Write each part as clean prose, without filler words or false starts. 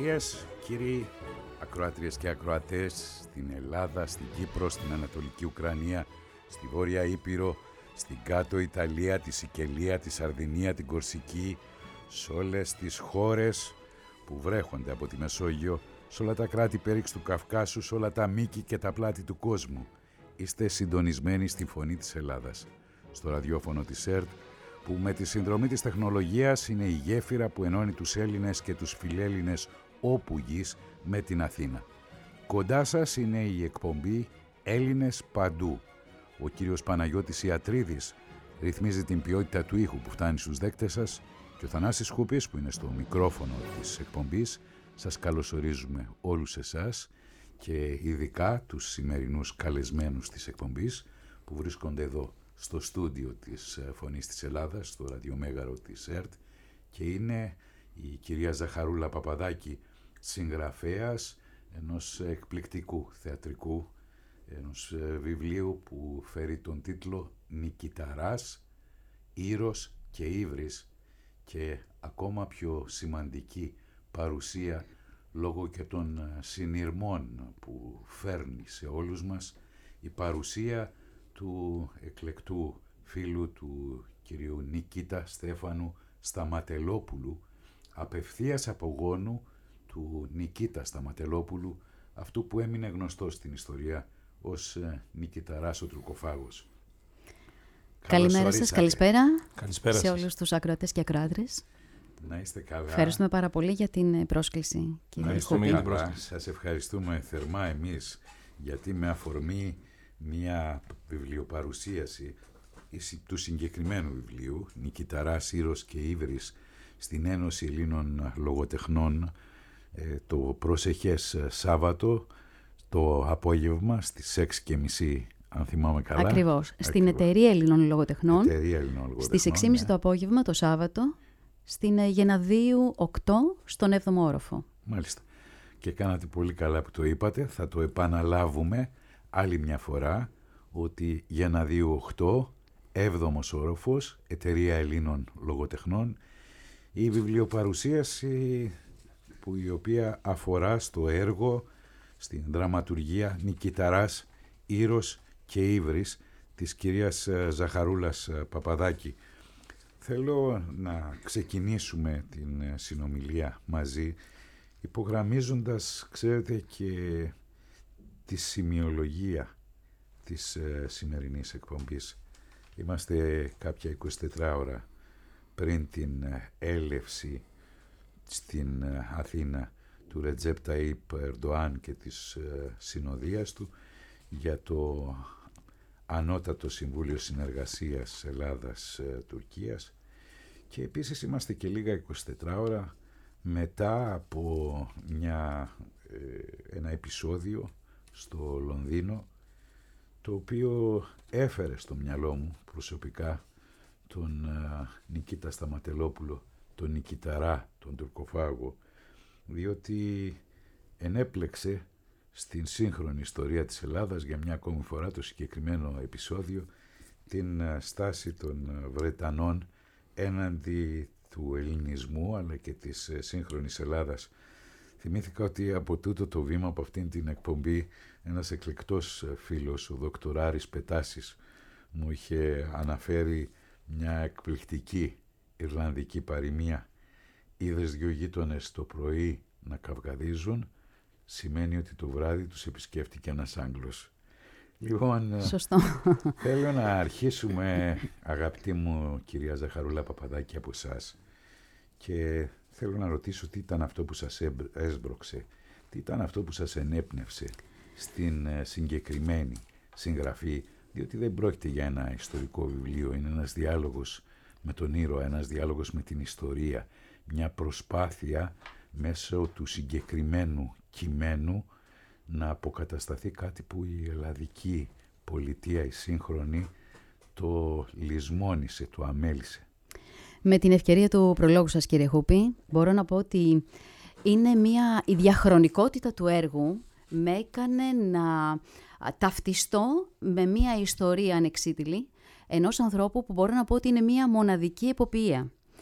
Κυρίες, κύριοι, ακροάτριες και ακροατές, στην Ελλάδα, στην Κύπρο, στην Ανατολική Ουκρανία, στη Βόρεια Ήπειρο, στην Κάτω Ιταλία, τη Σικελία, τη Σαρδινία, την Κορσική, σε όλες τις χώρες που βρέχονται από τη Μεσόγειο, σε όλα τα κράτη πέριξ του Καυκάσου, σε όλα τα μήκη και τα πλάτη του κόσμου. Είστε συντονισμένοι στη Φωνή της Ελλάδας, στο ραδιόφωνο της ΕΡΤ, που με τη συνδρομή της τεχνολογίας είναι η γέφυρα που ενώνει τους Έλληνες και τους φιλέλληνες όπου γης με την Αθήνα. Κοντά σας είναι η εκπομπή «Έλληνες παντού». Ο κύριος Παναγιώτης Ιατρίδης ρυθμίζει την ποιότητα του ήχου που φτάνει στους δέκτες σας και ο Θανάσης Χούπης, που είναι στο μικρόφωνο της εκπομπής. Σας καλωσορίζουμε όλους εσάς και ειδικά τους σημερινούς καλεσμένους της εκπομπής που βρίσκονται εδώ στο στούντιο της Φωνής της Ελλάδας, στο ραδιομέγαρο της ΕΡΤ, και είναι η κυρία Ζαχαρούλα Παπαδάκη, συγγραφέας ενός εκπληκτικού θεατρικού, ενός βιβλίου που φέρει τον τίτλο «Νικηταράς, Ήρος και Ύβρις», και ακόμα πιο σημαντική παρουσία λόγω και των συνειρμών που φέρνει σε όλους μας η παρουσία του εκλεκτού φίλου του κυρίου Νικήτα Στέφανου Σταματελόπουλου, απευθείας απογόνου του Νικήτα Σταματελόπουλου, αυτού που έμεινε γνωστός στην ιστορία ως Νικηταράς ο Τουρκοφάγος. Καλημέρα σας, καλησπέρα σε σας. Όλους τους ακροατές και ακροάτρες. Να είστε καλά. Ευχαριστούμε πάρα πολύ για την πρόσκληση. Σας ευχαριστούμε θερμά εμείς, γιατί με αφορμή μια βιβλιοπαρουσίαση του συγκεκριμένου βιβλίου «Νικηταράς, Ήρος και Ύβρις» στην Ένωση Ελλήνων Λογοτεχνών το προσεχές Σάββατο το απόγευμα στις 6:30, αν θυμάμαι καλά. Ακριβώς. Στην Εταιρεία Ελλήνων Λογοτεχνών, στις 6:30 το απόγευμα το Σάββατο, στην Γεναδίου 8 στον 7ο όροφο. Μάλιστα. Και κάνατε πολύ καλά που το είπατε. Θα το επαναλάβουμε άλλη μια φορά, ότι Γεναδίου 8, 7ος όροφος, Εταιρεία Ελλήνων Λογοτεχνών, η βιβλιοπαρουσίαση η οποία αφορά στο έργο, στην δραματουργία «Νικηταράς, Ήρος και Ύβρις» της κυρίας Ζαχαρούλας Παπαδάκη. Θέλω να ξεκινήσουμε την συνομιλία μαζί, υπογραμμίζοντας, ξέρετε, και τη σημειολογία της σημερινής εκπομπής. Είμαστε κάποια 24 ώρα πριν την έλευση στην Αθήνα του Ρετζέπ Ταΐπ Ερντοάν και της συνοδείας του για το Ανώτατο Συμβούλιο Συνεργασίας Ελλάδας-Τουρκίας, και επίσης είμαστε και λίγα 24 ώρα μετά από ένα επεισόδιο στο Λονδίνο, το οποίο έφερε στο μυαλό μου προσωπικά τον Νικήτα Σταματελόπουλο, τον Νικηταρά, τον Τουρκοφάγο, διότι ενέπλεξε στην σύγχρονη ιστορία της Ελλάδας για μια ακόμη φορά το συγκεκριμένο επεισόδιο, την στάση των Βρετανών έναντι του ελληνισμού αλλά και της σύγχρονης Ελλάδας. Θυμήθηκα ότι από τούτο το βήμα, από αυτήν την εκπομπή, ένας εκλεκτός φίλος, ο Δοκτοράρης Πετάσης, μου είχε αναφέρει μια εκπληκτική Ιρλανδική παροιμία. «Είδες δυο γείτονες το πρωί να καυγαδίζουν, σημαίνει ότι το βράδυ τους επισκέφτηκε ένας Άγγλος». Λοιπόν, σωστό. Θέλω να αρχίσουμε, αγαπητή μου κυρία Ζαχαρούλα Παπαδάκη, από εσάς, και θέλω να ρωτήσω τι ήταν αυτό που σας έσπρωξε, τι ήταν αυτό που σας ενέπνευσε στην συγκεκριμένη συγγραφή, διότι δεν πρόκειται για ένα ιστορικό βιβλίο, είναι ένας διάλογος με τον ήρωα, ένας διάλογος με την ιστορία, μια προσπάθεια μέσω του συγκεκριμένου κειμένου να αποκατασταθεί κάτι που η ελλαδική πολιτεία, η σύγχρονη, το λησμόνισε, το αμέλησε. Με την ευκαιρία του προλόγου σας, κύριε Χούπη, μπορώ να πω ότι είναι η διαχρονικότητα του έργου με έκανε να ταυτιστώ με μια ιστορία ανεξίτηλη ενός ανθρώπου που μπορώ να πω ότι είναι μια μοναδική εποποιία.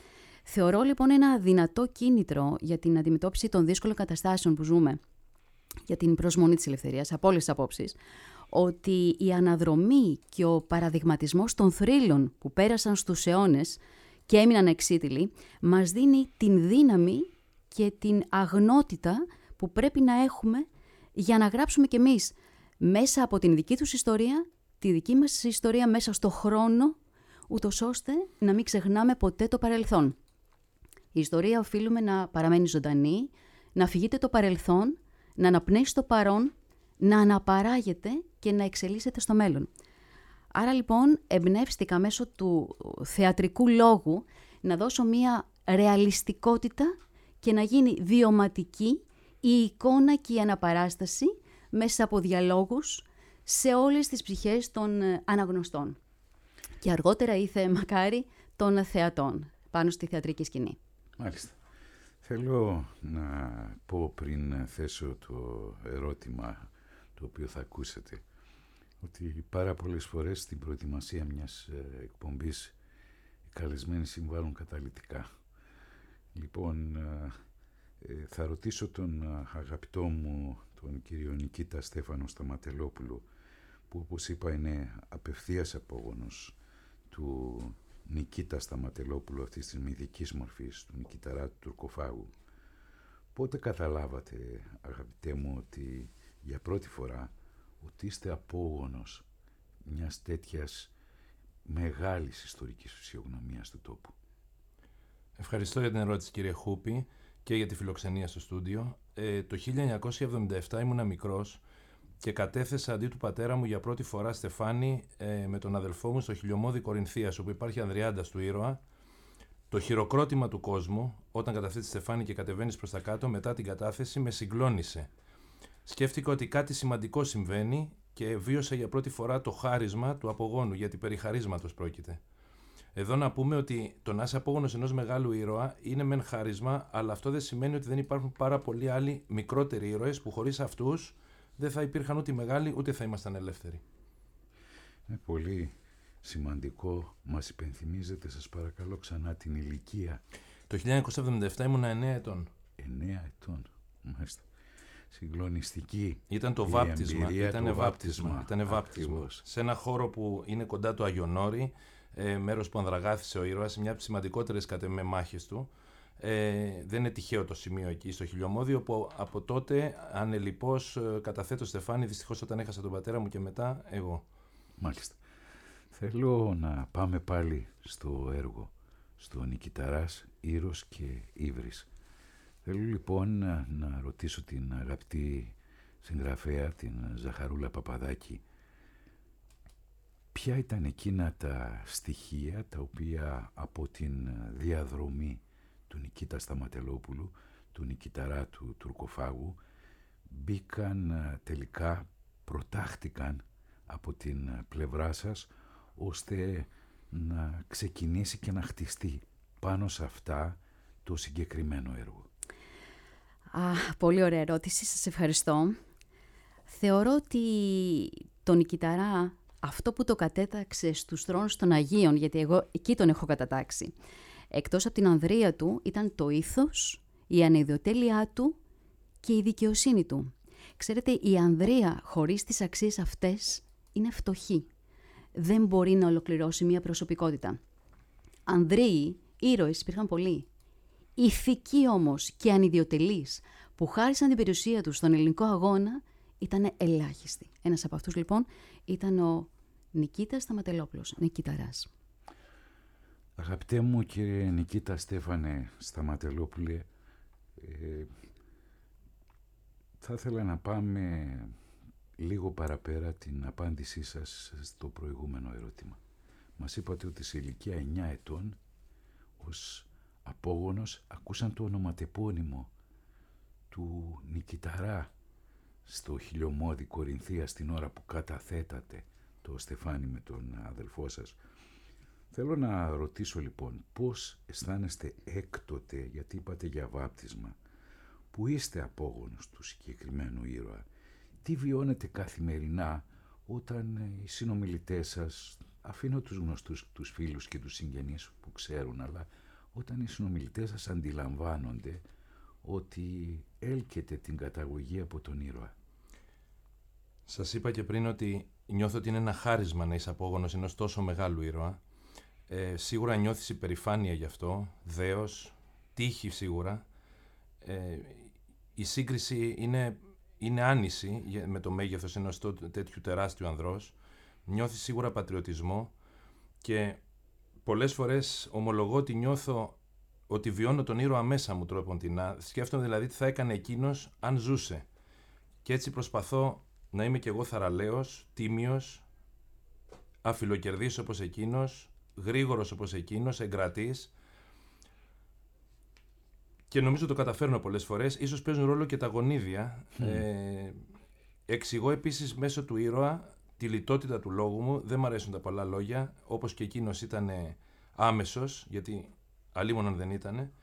Θεωρώ λοιπόν ένα δυνατό κίνητρο για την αντιμετώπιση των δύσκολων καταστάσεων που ζούμε, για την προσμονή της ελευθερίας, από όλες τις απόψεις, ότι η αναδρομή και ο παραδειγματισμός των θρύλων που πέρασαν στους αιώνες και έμειναν εξίτηλοι, μας δίνει την δύναμη και την αγνότητα που πρέπει να έχουμε για να γράψουμε κι εμείς μέσα από την δική τους ιστορία, τη δική μας ιστορία μέσα στο χρόνο, ούτως ώστε να μην ξεχνάμε ποτέ το παρελθόν. Η ιστορία οφείλουμε να παραμένει ζωντανή, να φυγείται το παρελθόν, να αναπνέει στο παρόν, να αναπαράγεται και να εξελίσσεται στο μέλλον. Άρα λοιπόν εμπνεύστηκα μέσω του θεατρικού λόγου να δώσω μία ρεαλιστικότητα και να γίνει βιωματική η εικόνα και η αναπαράσταση μέσα από διαλόγους σε όλες τις ψυχές των αναγνωστών. Και αργότερα ήθε μακάρι των θεατών πάνω στη θεατρική σκηνή. Μάλιστα. Θέλω να πω πριν θέσω το ερώτημα το οποίο θα ακούσετε, ότι πάρα πολλές φορές στην προετοιμασία μιας εκπομπής οι καλεσμένοι συμβάλλουν καταλυτικά. Λοιπόν, θα ρωτήσω τον αγαπητό μου, τον κύριο Νικήτα Στέφανο Σταματελόπουλο, που όπως είπα είναι απευθείας απόγονος του Νικήτα Σταματελόπουλου, αυτής της μυθικής μορφής, του Νικηταρά του Τουρκοφάγου. Πότε καταλάβατε, αγαπητέ μου, ότι για πρώτη φορά ότι είστε απόγονος μιας τέτοιας μεγάλης ιστορικής φυσιογνωμίας του τόπου? Ευχαριστώ για την ερώτηση, κύριε Χούπη, και για τη φιλοξενία στο στούντιο. Το 1977 ήμουνα μικρός και κατέθεσα αντί του πατέρα μου για πρώτη φορά στεφάνι με τον αδελφό μου στο χιλιομώδη Κορινθίας, όπου υπάρχει Ανδριάντας του ήρωα. Το χειροκρότημα του κόσμου, όταν καταθέτεις στεφάνι και κατεβαίνεις προς τα κάτω μετά την κατάθεση, με συγκλώνησε. Σκέφτηκα ότι κάτι σημαντικό συμβαίνει και βίωσα για πρώτη φορά το χάρισμα του απογόνου, γιατί περί χαρίσματος πρόκειται. Εδώ να πούμε ότι το να είσαι απόγονος ενός μεγάλου ήρωα είναι μεν χάρισμα, αλλά αυτό δεν σημαίνει ότι δεν υπάρχουν πάρα πολλοί άλλοι μικρότεροι ήρωες που χωρίς αυτούς δεν θα υπήρχαν ούτε μεγάλοι ούτε θα ήμασταν ελεύθεροι. Είναι πολύ σημαντικό. Μας υπενθυμίζετε, σας παρακαλώ, ξανά την ηλικία? Το 1977 ήμουνα 9 ετών. 9 ετών, μάλιστα. Συγκλονιστική. Ήταν το βάπτισμα. Ήταν βάπτισμα. Σε ένα χώρο που είναι κοντά του Αγιονόρη, μέρος που ανδραγάθησε ο ήρωας, μια από τις σημαντικότερες κατ' εμέ μάχες του. Δεν είναι τυχαίο το σημείο εκεί στο Χιλιομώδιο, που από τότε ανελιπώς καταθέτω στεφάνι, δυστυχώς όταν έχασα τον πατέρα μου και μετά εγώ. Μάλιστα. Θέλω να πάμε πάλι στο έργο, στο Νικηταράς, Ήρος και Ύβρις. Θέλω λοιπόν να ρωτήσω την αγαπητή συγγραφέα, την Ζαχαρούλα Παπαδάκη, ποια ήταν εκείνα τα στοιχεία τα οποία από την διαδρομή του Νικήτα Σταματελόπουλου, του Νικηταρά του Τουρκοφάγου, μπήκαν τελικά, προτάχτηκαν από την πλευρά σας, ώστε να ξεκινήσει και να χτιστεί πάνω σε αυτά το συγκεκριμένο έργο? Πολύ ωραία ερώτηση, σας ευχαριστώ. Θεωρώ ότι το Νικηταρά, αυτό που το κατέταξε στους θρόνους των Αγίων, γιατί εγώ εκεί τον έχω κατατάξει, εκτός από την ανδρεία του, ήταν το ήθος, η ανιδιοτέλειά του και η δικαιοσύνη του. Ξέρετε, η ανδρεία χωρίς τις αξίες αυτές είναι φτωχή. Δεν μπορεί να ολοκληρώσει μια προσωπικότητα. Ανδρείοι, ήρωες υπήρχαν πολλοί. Ηθικοί όμως και ανιδιοτελείς που χάρισαν την περιουσία τους στον ελληνικό αγώνα ήταν ελάχιστοι. Ένας από αυτούς λοιπόν ήταν ο Νικήτας Σταματελόπουλος, Νικηταράς. Αγαπητέ μου κύριε Νικήτα Στέφανε Σταματελόπουλε, θα ήθελα να πάμε λίγο παραπέρα την απάντησή σας στο προηγούμενο ερώτημα. Μας είπατε ότι σε ηλικία 9 ετών ως απόγονος ακούσαν το ονοματεπώνυμο του Νικηταρά στο Χιλιομώδη Κορινθία την ώρα που καταθέτατε το στεφάνι με τον αδελφό σας. Θέλω να ρωτήσω λοιπόν πώς αισθάνεστε έκτοτε, γιατί είπατε για βάπτισμα, που είστε απόγονος του συγκεκριμένου ήρωα. Τι βιώνετε καθημερινά όταν οι συνομιλητές σας, αφήνω τους γνωστούς, τους φίλους και τους συγγενείς που ξέρουν, αλλά όταν οι συνομιλητές σας αντιλαμβάνονται ότι έλκεται την καταγωγή από τον ήρωα? Σας είπα και πριν ότι νιώθω ότι είναι ένα χάρισμα να είσαι απόγονος ενός τόσο μεγάλου ήρωα. Σίγουρα νιώθεις υπερηφάνεια γι' αυτό, δέος, τύχη σίγουρα. Η σύγκριση είναι άνηση με το μέγεθος ενός τέτοιου τεράστιου ανδρός. Νιώθεις σίγουρα πατριωτισμό και πολλές φορές ομολογώ ότι νιώθω ότι βιώνω τον ήρωα μέσα μου τρόποντινά. Σκέφτομαι δηλαδή τι θα έκανε εκείνος αν ζούσε. Και έτσι προσπαθώ να είμαι κι εγώ θαραλέος, τίμιος, αφιλοκερδής όπως εκείνος, γρήγορος όπως εκείνος, εγκρατής. Και νομίζω το καταφέρνω πολλές φορές. Ίσως παίζουν ρόλο και τα γονίδια. Εξηγώ επίσης μέσω του ήρωα τη λιτότητα του λόγου μου. Δεν μ' αρέσουν τα πολλά λόγια, όπως και εκείνος ήταν άμεσος, γιατί αλίμονον δεν ήταν.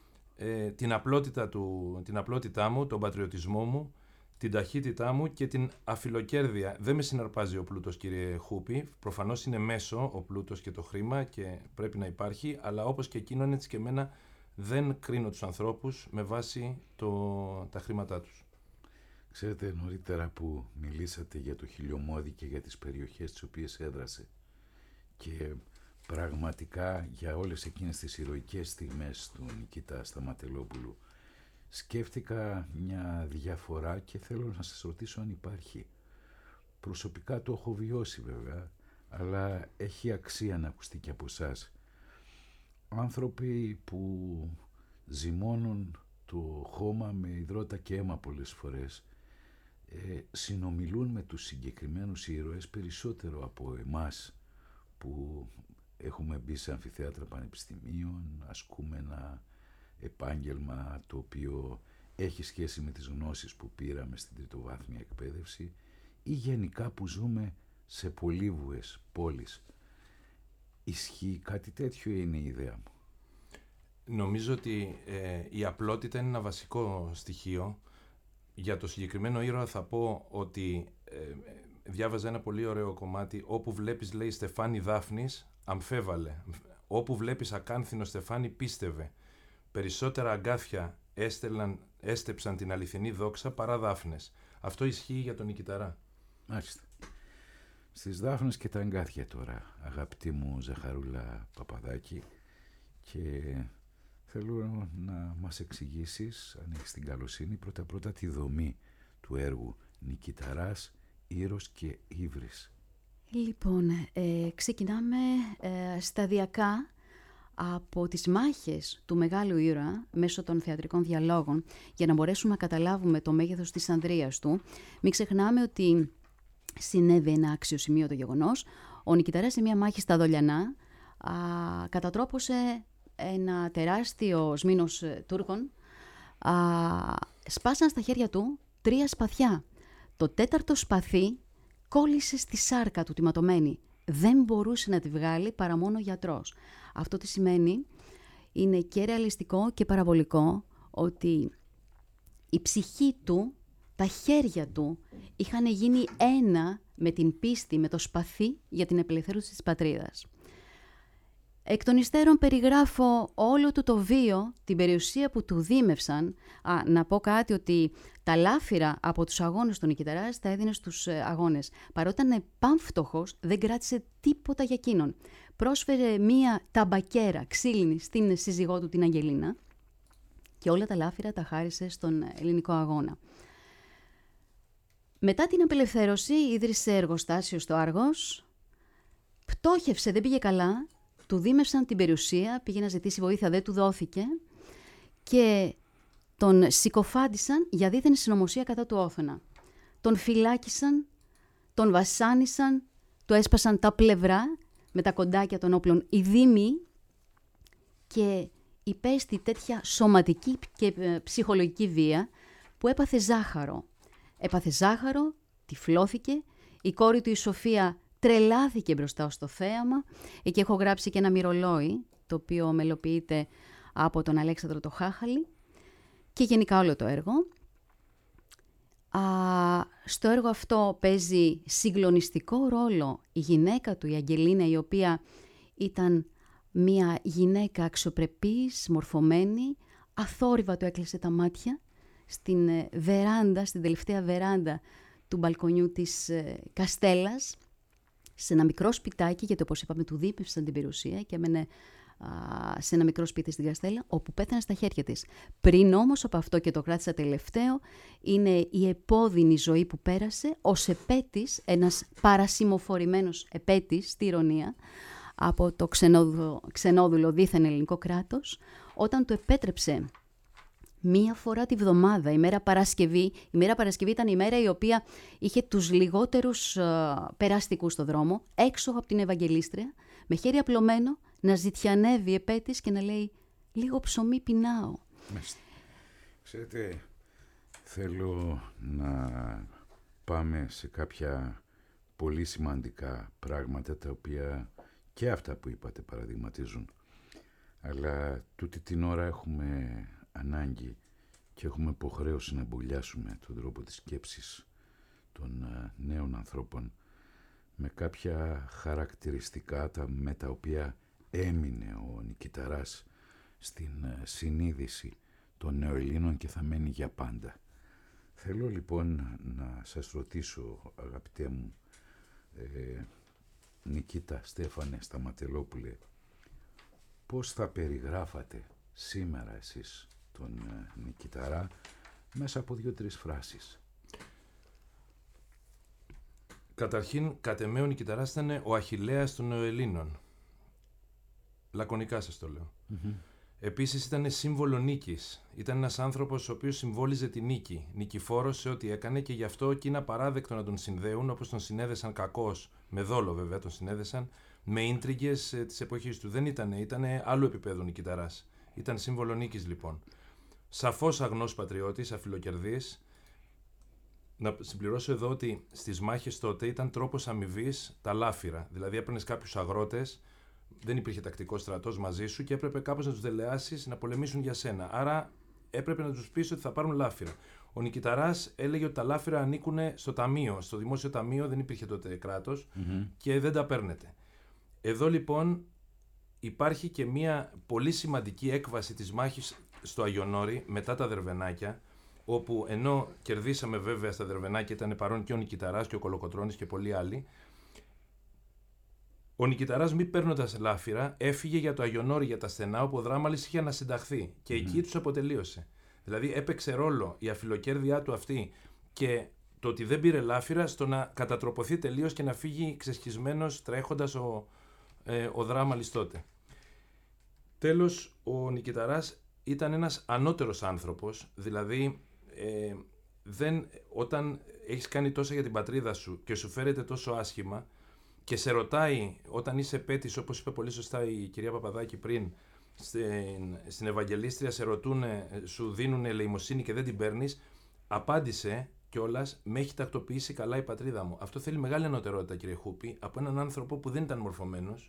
Την απλότητά μου, τον πατριωτισμό μου, την ταχύτητά μου και την αφιλοκέρδεια. Δεν με συναρπάζει ο πλούτος, κύριε Χούπη. Προφανώς είναι μέσο ο πλούτος και το χρήμα και πρέπει να υπάρχει, αλλά όπως και εκείνον, έτσι και εμένα δεν κρίνω τους ανθρώπους με βάση τα χρήματά τους. Ξέρετε, νωρίτερα που μιλήσατε για το Χιλιομώδη και για τις περιοχές τις οποίες έδρασε και πραγματικά για όλες εκείνες τις ηρωικές στιγμές του Νικήτα Σταματελόπουλου, σκέφτηκα μια διαφορά και θέλω να σας ρωτήσω αν υπάρχει. Προσωπικά το έχω βιώσει βέβαια, αλλά έχει αξία να ακουστεί και από εσάς. Άνθρωποι που ζυμώνουν το χώμα με υδρότα και αίμα πολλές φορές συνομιλούν με τους συγκεκριμένους ήρωες περισσότερο από εμάς που έχουμε μπει σε αμφιθέατρα πανεπιστημίων, ασκούμε ένα επάγγελμα το οποίο έχει σχέση με τις γνώσεις που πήραμε στην τριτοβάθμια εκπαίδευση ή γενικά που ζούμε σε πολύβουες πόλεις. Ισχύει κάτι τέτοιο ή είναι η ιδέα μου? Νομίζω ότι η απλότητα είναι ένα βασικό στοιχείο. Για το συγκεκριμένο ήρωα θα πω ότι διάβαζα ένα πολύ ωραίο κομμάτι. Όπου βλέπεις, λέει, Στεφάνη Δάφνης, αμφέβαλε. Όπου βλέπεις ακάνθινο Στεφάνη, πίστευε. Περισσότερα αγκάθια έστεψαν την αληθινή δόξα παρά δάφνες. Αυτό ισχύει για τον Νικηταρά. Μάλιστα. Στις δάφνες και τα αγκάθια τώρα, αγαπητή μου Ζαχαρούλα Παπαδάκη, και θέλω να μας εξηγήσεις, αν έχεις την καλοσύνη, πρώτα-πρώτα τη δομή του έργου Νικηταράς, Ήρος και Ύβρις. Λοιπόν, ξεκινάμε σταδιακά από τις μάχες του μεγάλου ήρωα μέσω των θεατρικών διαλόγων για να μπορέσουμε να καταλάβουμε το μέγεθος της ανδρείας του. Μην ξεχνάμε ότι συνέβη ένα αξιοσημείωτο γεγονός. Ο Νικηταράς σε μια μάχη στα Δολιανά κατατρόπωσε ένα τεράστιο σμήνος Τούρκων. Σπάσαν στα χέρια του 3 σπαθιά. Το 4ο σπαθί κόλλησε στη σάρκα του τη ματωμένη. Δεν μπορούσε να τη βγάλει παρά μόνο ο γιατρός. Αυτό τι σημαίνει? Είναι και ρεαλιστικό και παραβολικό ότι η ψυχή του, τα χέρια του είχαν γίνει ένα με την πίστη, με το σπαθί για την απελευθέρωση της πατρίδας. Εκ των υστέρων περιγράφω όλο του το βίο, την περιουσία που του δίμευσαν. Να πω κάτι, ότι τα λάφυρα από τους αγώνες του Νικηταράς τα έδινε στους αγώνες. Παρότι ήταν πανφτωχός, δεν κράτησε τίποτα για εκείνον. Πρόσφερε μία ταμπακέρα ξύλινη στην σύζυγό του την Αγγελίνα και όλα τα λάφυρα τα χάρισε στον ελληνικό αγώνα. Μετά την απελευθέρωση ίδρυσε εργοστάσιο στο Άργος, πτώχευσε, δεν πήγε καλά. Του δίμευσαν την περιουσία, πήγε να ζητήσει βοήθεια, δεν του δόθηκε και τον συκοφάντησαν για δίθεν συνωμοσία κατά του Όθωνα. Τον φυλάκισαν, τον βασάνισαν, του έσπασαν τα πλευρά με τα κοντάκια των όπλων οι δήμοι και υπέστη τέτοια σωματική και ψυχολογική βία που έπαθε ζάχαρο. Έπαθε ζάχαρο, τυφλώθηκε, η κόρη του η Σοφία τρελάθηκε μπροστά στο θέαμα. Εκεί έχω γράψει και ένα μυρολόι, το οποίο μελοποιείται από τον Αλέξανδρο το Χάχαλη και γενικά όλο το έργο. Στο έργο αυτό παίζει συγκλονιστικό ρόλο η γυναίκα του, η Αγγελίνα, η οποία ήταν Μία γυναίκα αξιοπρεπής, μορφωμένη, αθόρυβα του έκλεισε τα μάτια στην βεράντα, στην τελευταία βεράντα του μπαλκονιού της Καστέλλας, σε ένα μικρό σπιτάκι, γιατί όπως είπαμε του δίπευσαν την περιουσία και έμενε σε ένα μικρό σπίτι στην Καστέλλα, όπου πέθανε στα χέρια της. Πριν όμως από αυτό, και το κράτησα τελευταίο, είναι η επώδυνη ζωή που πέρασε ως επέτης, ένας παρασημοφορημένος επέτης, στη ηρωνία, από το ξενόδουλο δίθεν ελληνικό κράτος, όταν του επέτρεψε μία φορά τη βδομάδα, η μέρα Παρασκευή. Η μέρα Παρασκευή ήταν η μέρα η οποία είχε τους λιγότερους περαστικούς στο δρόμο, έξω από την Ευαγγελίστρια, με χέρι απλωμένο, να ζητιανεύει επέτης και να λέει «Λίγο ψωμί πεινάω». Ξέρετε, θέλω να πάμε σε κάποια πολύ σημαντικά πράγματα, τα οποία και αυτά που είπατε παραδειγματίζουν. Αλλά τούτη την ώρα έχουμε ανάγκη και έχουμε υποχρέωση να εμπολιάσουμε τον τρόπο της σκέψης των νέων ανθρώπων με κάποια χαρακτηριστικά με τα οποία έμεινε ο Νικηταράς στην συνείδηση των νεοελλήνων και θα μένει για πάντα. Θέλω λοιπόν να σας ρωτήσω, αγαπητέ μου Νικήτα Στέφανε Σταματελόπουλε, πώς θα περιγράφατε σήμερα εσείς τον Νικηταρά μέσα από 2-3 φράσεις? Καταρχήν, κατ' εμέ ο Νικηταράς ήταν ο Αχιλλέας των νεοελλήνων. Λακωνικά σας το λέω. Επίσης ήταν σύμβολο νίκης. Ήταν ένας άνθρωπος ο οποίος συμβόλιζε τη νίκη. Νικηφόρος σε ό,τι έκανε, και γι' αυτό και είναι απαράδεκτο να τον συνδέουν, όπως τον συνέδεσαν κακώς, με δόλο βέβαια τον συνέδεσαν, με ίντριγκες της εποχής του. Δεν ήτανε άλλου επίπεδου Νικηταράς. Ήταν σύμβολο νίκης λοιπόν. Σαφώς αγνός πατριώτης, αφιλοκερδής. Να συμπληρώσω εδώ ότι στις μάχες τότε ήταν τρόπος αμοιβής τα λάφυρα. Δηλαδή έπαιρνες κάποιους αγρότες, δεν υπήρχε τακτικός στρατός μαζί σου και έπρεπε κάπως να τους δελεάσεις να πολεμήσουν για σένα. Άρα έπρεπε να τους πεις ότι θα πάρουν λάφυρα. Ο Νικηταράς έλεγε ότι τα λάφυρα ανήκουν στο ταμείο, στο δημόσιο ταμείο, δεν υπήρχε τότε κράτος και δεν τα παίρνετε. Εδώ λοιπόν υπάρχει και μια πολύ σημαντική έκβαση της μάχης στο Αγιονόρι μετά τα Δερβενάκια, όπου ενώ κερδίσαμε βέβαια στα Δερβενάκια, ήταν παρόν και ο Νικηταράς και ο Κολοκοτρώνης και πολλοί άλλοι, ο Νικηταράς, μη παίρνοντας λάφυρα, έφυγε για το Αγιονόρι, για τα στενά, όπου ο Δράμαλης είχε ανασυνταχθεί και εκεί τους αποτελείωσε. Δηλαδή έπαιξε ρόλο η αφιλοκέρδειά του αυτή και το ότι δεν πήρε λάφυρα στο να κατατροποθεί τελείως και να φύγει ξεσχισμένος τρέχοντας ο Δράμαλης τότε. Τέλος, ο Νικηταράς ήταν ένας ανώτερος άνθρωπος, δηλαδή όταν έχεις κάνει τόσα για την πατρίδα σου και σου φέρεται τόσο άσχημα και σε ρωτάει όταν είσαι επέτης, όπως είπε πολύ σωστά η κυρία Παπαδάκη πριν, στην Ευαγγελίστρια σε ρωτούνε, σου δίνουν ελεημοσύνη και δεν την παίρνεις, απάντησε κιόλας, με έχει τακτοποιήσει καλά η πατρίδα μου. Αυτό θέλει μεγάλη ανωτερότητα, κύριε Χούπη, από έναν άνθρωπο που δεν ήταν μορφωμένος.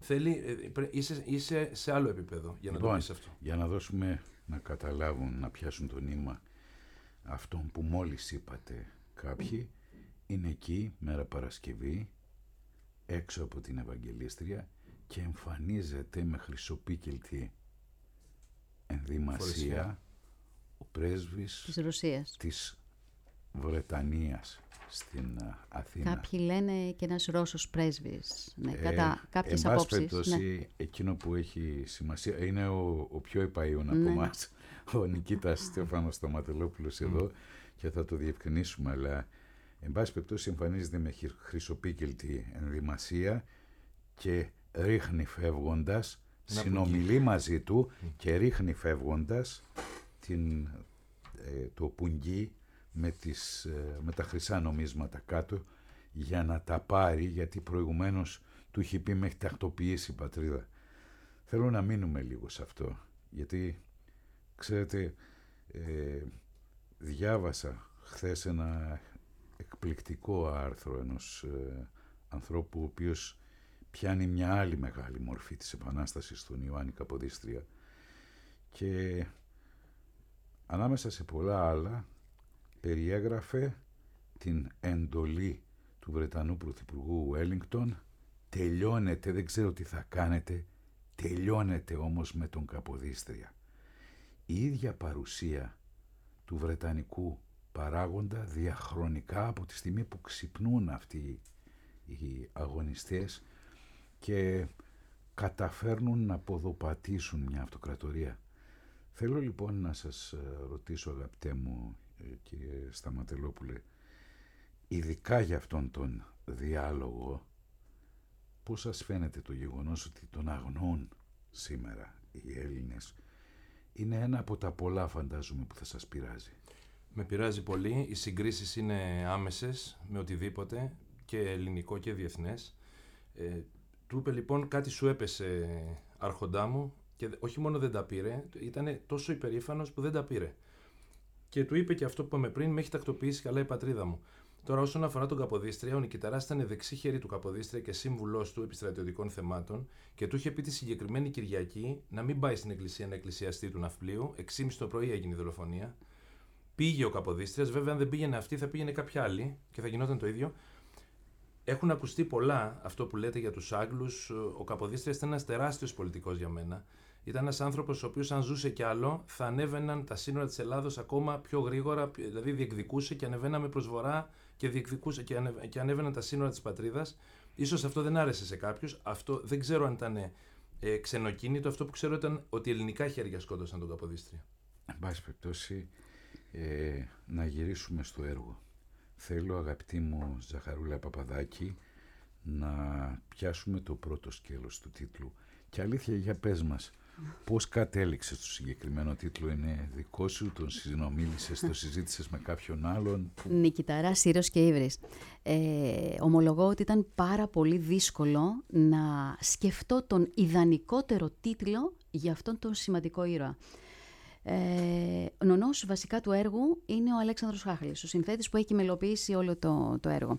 Είσαι σε άλλο επίπεδο για να το πεις αυτό. Για να δώσουμε να καταλάβουν, να πιάσουν το νήμα αυτόν που μόλις είπατε κάποιοι, είναι εκεί μέρα Παρασκευή, έξω από την Ευαγγελίστρια, και εμφανίζεται με χρυσοπίκελτη ενδυμασία ο πρέσβης της Ρωσίας, της Βρετανίας στην Αθήνα. Κάποιοι λένε και ένας Ρώσος πρέσβης, κατά κάποιες απόψεις. Εν πάση περιπτώσει, εκείνο που έχει σημασία είναι ο πιο επαΐων από εμάς, ο Νικήτας Στέφανος Σταματελόπουλος εδώ, και θα το διευκρινίσουμε, αλλά εν πάση περιπτώσει εμφανίζεται με χρυσοπίκελτη ενδυμασία και ρίχνει φεύγοντας, συνομιλεί μαζί του και ρίχνει φεύγοντας το πουγγί με τα χρυσά νομίσματα κάτω για να τα πάρει, γιατί προηγουμένως του είχε πει με έχει τακτοποιήσει η πατρίδα. Θέλω να μείνουμε λίγο σε αυτό, γιατί ξέρετε, διάβασα χθες ένα εκπληκτικό άρθρο ενός ανθρώπου ο οποίος πιάνει μια άλλη μεγάλη μορφή της Επανάστασης, τον Ιωάννη Καποδίστρια, και ανάμεσα σε πολλά άλλα περιέγραφε την εντολή του Βρετανού Πρωθυπουργού Wellington: τελειώνετε, δεν ξέρω τι θα κάνετε, τελειώνεται όμως με τον Καποδίστρια. Η ίδια παρουσία του βρετανικού παράγοντα διαχρονικά από τη στιγμή που ξυπνούν αυτοί οι αγωνιστές και καταφέρνουν να ποδοπατήσουν μια αυτοκρατορία. Θέλω λοιπόν να σας ρωτήσω, αγαπητέ μου κύριε Σταματελόπουλε, ειδικά για αυτόν τον διάλογο, πώς σας φαίνεται το γεγονός ότι τον αγνοούν σήμερα οι Έλληνες? Είναι ένα από τα πολλά, φαντάζομαι, που θα σας πειράζει. Με πειράζει πολύ. Οι συγκρίσεις είναι άμεσες με οτιδήποτε, και ελληνικό και διεθνές. Του είπε λοιπόν, κάτι σου έπεσε άρχοντά μου, και όχι μόνο δεν τα πήρε, ήταν τόσο υπερήφανος που δεν τα πήρε. Και του είπε και αυτό που είπαμε πριν, με έχει τακτοποιήσει καλά η πατρίδα μου. Τώρα, όσον αφορά τον Καποδίστρια, ο Νικηταράς ήταν δεξί χέρι του Καποδίστρια και σύμβουλός του επί στρατιωτικών θεμάτων, και του είχε πει τη συγκεκριμένη Κυριακή να μην πάει στην εκκλησία να εκκλησιαστεί του ναυπλίου. 6:30 το πρωί έγινε η δολοφονία. Πήγε ο Καποδίστριας, βέβαια, αν δεν πήγαινε αυτή, θα πήγαινε κάποια άλλη και θα γινόταν το ίδιο. Έχουν ακουστεί πολλά αυτό που λέτε για τους Άγγλους. Ο Καποδίστριας ήταν ένας τεράστιος πολιτικός για μένα. Ήταν ένας άνθρωπος ο οποίος, αν ζούσε κι άλλο, θα ανέβαιναν τα σύνορα της Ελλάδος ακόμα πιο γρήγορα, δηλαδή διεκδικούσε και ανεβαίναμε προς βορρά και διεκδικούσε και ανέβαιναν τα σύνορα της πατρίδας. Ίσως αυτό δεν άρεσε σε κάποιους. Αυτό δεν ξέρω αν ήταν ξενοκίνητο. Αυτό που ξέρω ήταν ότι ελληνικά χέρια σκότωσαν τον Καποδίστρια. Εν πάση περιπτώσει, να γυρίσουμε στο έργο. Θέλω, αγαπητή μου Ζαχαρούλα Παπαδάκη, να πιάσουμε το πρώτο σκέλος του τίτλου. Και αλήθεια, για πες μας, πώς κατέληξες στο συγκεκριμένο τίτλο? Είναι δικό σου, τον συνομίλησες, το συζήτησες με κάποιον άλλον? Νικηταράς, Ήρος και Ύβρις. Ομολογώ ότι ήταν πάρα πολύ δύσκολο να σκεφτώ τον ιδανικότερο τίτλο για αυτόν τον σημαντικό ήρωα. Ο νονός βασικά του έργου είναι ο Αλέξανδρος Χάχλης, ο συνθέτης που έχει μελοποιήσει όλο το έργο.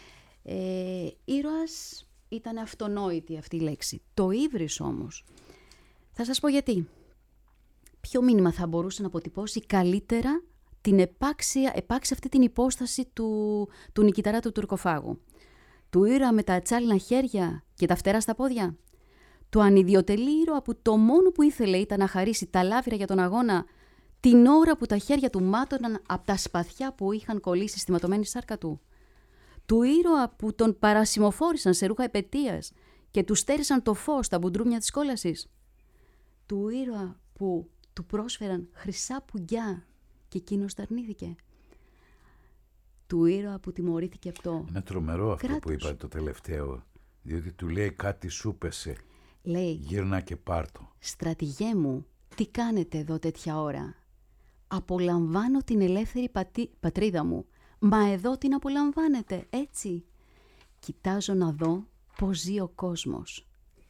Ήρωας ήταν αυτονόητη αυτή η λέξη. Το Ύβρις όμως, θα σας πω γιατί. Ποιο μήνυμα θα μπορούσε να αποτυπώσει καλύτερα την επάξια αυτή την υπόσταση του Νικηταρά του Τουρκοφάγου? Του ήρωα με τα ατσάλινα χέρια και τα φτερά στα πόδια? Του ανιδιοτελή ήρωα που το μόνο που ήθελε ήταν να χαρίσει τα λάβυρα για τον αγώνα την ώρα που τα χέρια του μάτωναν από τα σπαθιά που είχαν κολλήσει στη ματωμένη σάρκα του? Του ήρωα που τον παρασημοφόρησαν σε ρούχα επετείας και του στέρισαν το φως στα μπουντρούμια της κόλασης? Του ήρωα που του πρόσφεραν χρυσά πουγκιά και εκείνος τα αρνήθηκε? Του ήρωα που τιμωρήθηκε από το Είναι τρομερό αυτό κράτος που είπατε το τελευταίο, διότι του λέει κάτι σου πέσε. Λέει, Γύρνα και πάρτο. στρατηγέ μου, τι κάνετε εδώ τέτοια ώρα? Απολαμβάνω την ελεύθερη πατρίδα μου. Μα εδώ την απολαμβάνετε, έτσι? Κοιτάζω να δω πώς ζει ο κόσμος.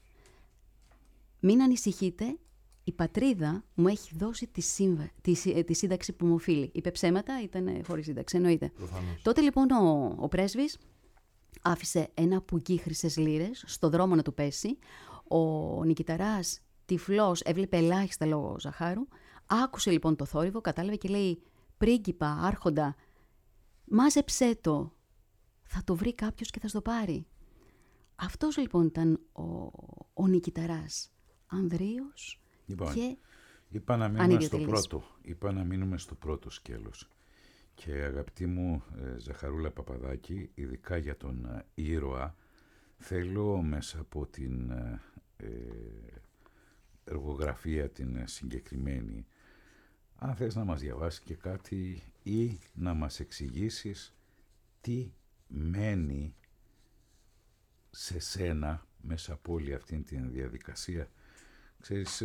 Μην ανησυχείτε, η πατρίδα μου έχει δώσει τη σύνταξη που μου οφείλει. Είπε ψέματα, ήταν χωρίς σύνταξη, εννοείται. Προφανώς. Τότε λοιπόν ο πρέσβης άφησε ένα πουγκί χρυσές λίρες στο δρόμο να του πέσει. Ο Νικηταράς τυφλός έβλεπε ελάχιστα λόγω Ζαχάρου. Άκουσε λοιπόν το θόρυβο, κατάλαβε και λέει, πρίγκιπα, άρχοντα, μάζεψέ το, θα το βρει κάποιος και θα στο πάρει. Αυτός λοιπόν ήταν ο Νικηταράς, ανδρείος Λοιπόν, και είπα να μείνουμε στο πρώτο σκέλος. Και αγαπητή μου Ζαχαρούλα Παπαδάκη, ειδικά για τον ήρωα, θέλω μέσα από την εργογραφία την συγκεκριμένη, αν θες να μας διαβάσεις και κάτι ή να μας εξηγήσεις τι μένει σε σένα μέσα από όλη αυτή την διαδικασία. Ξέρεις,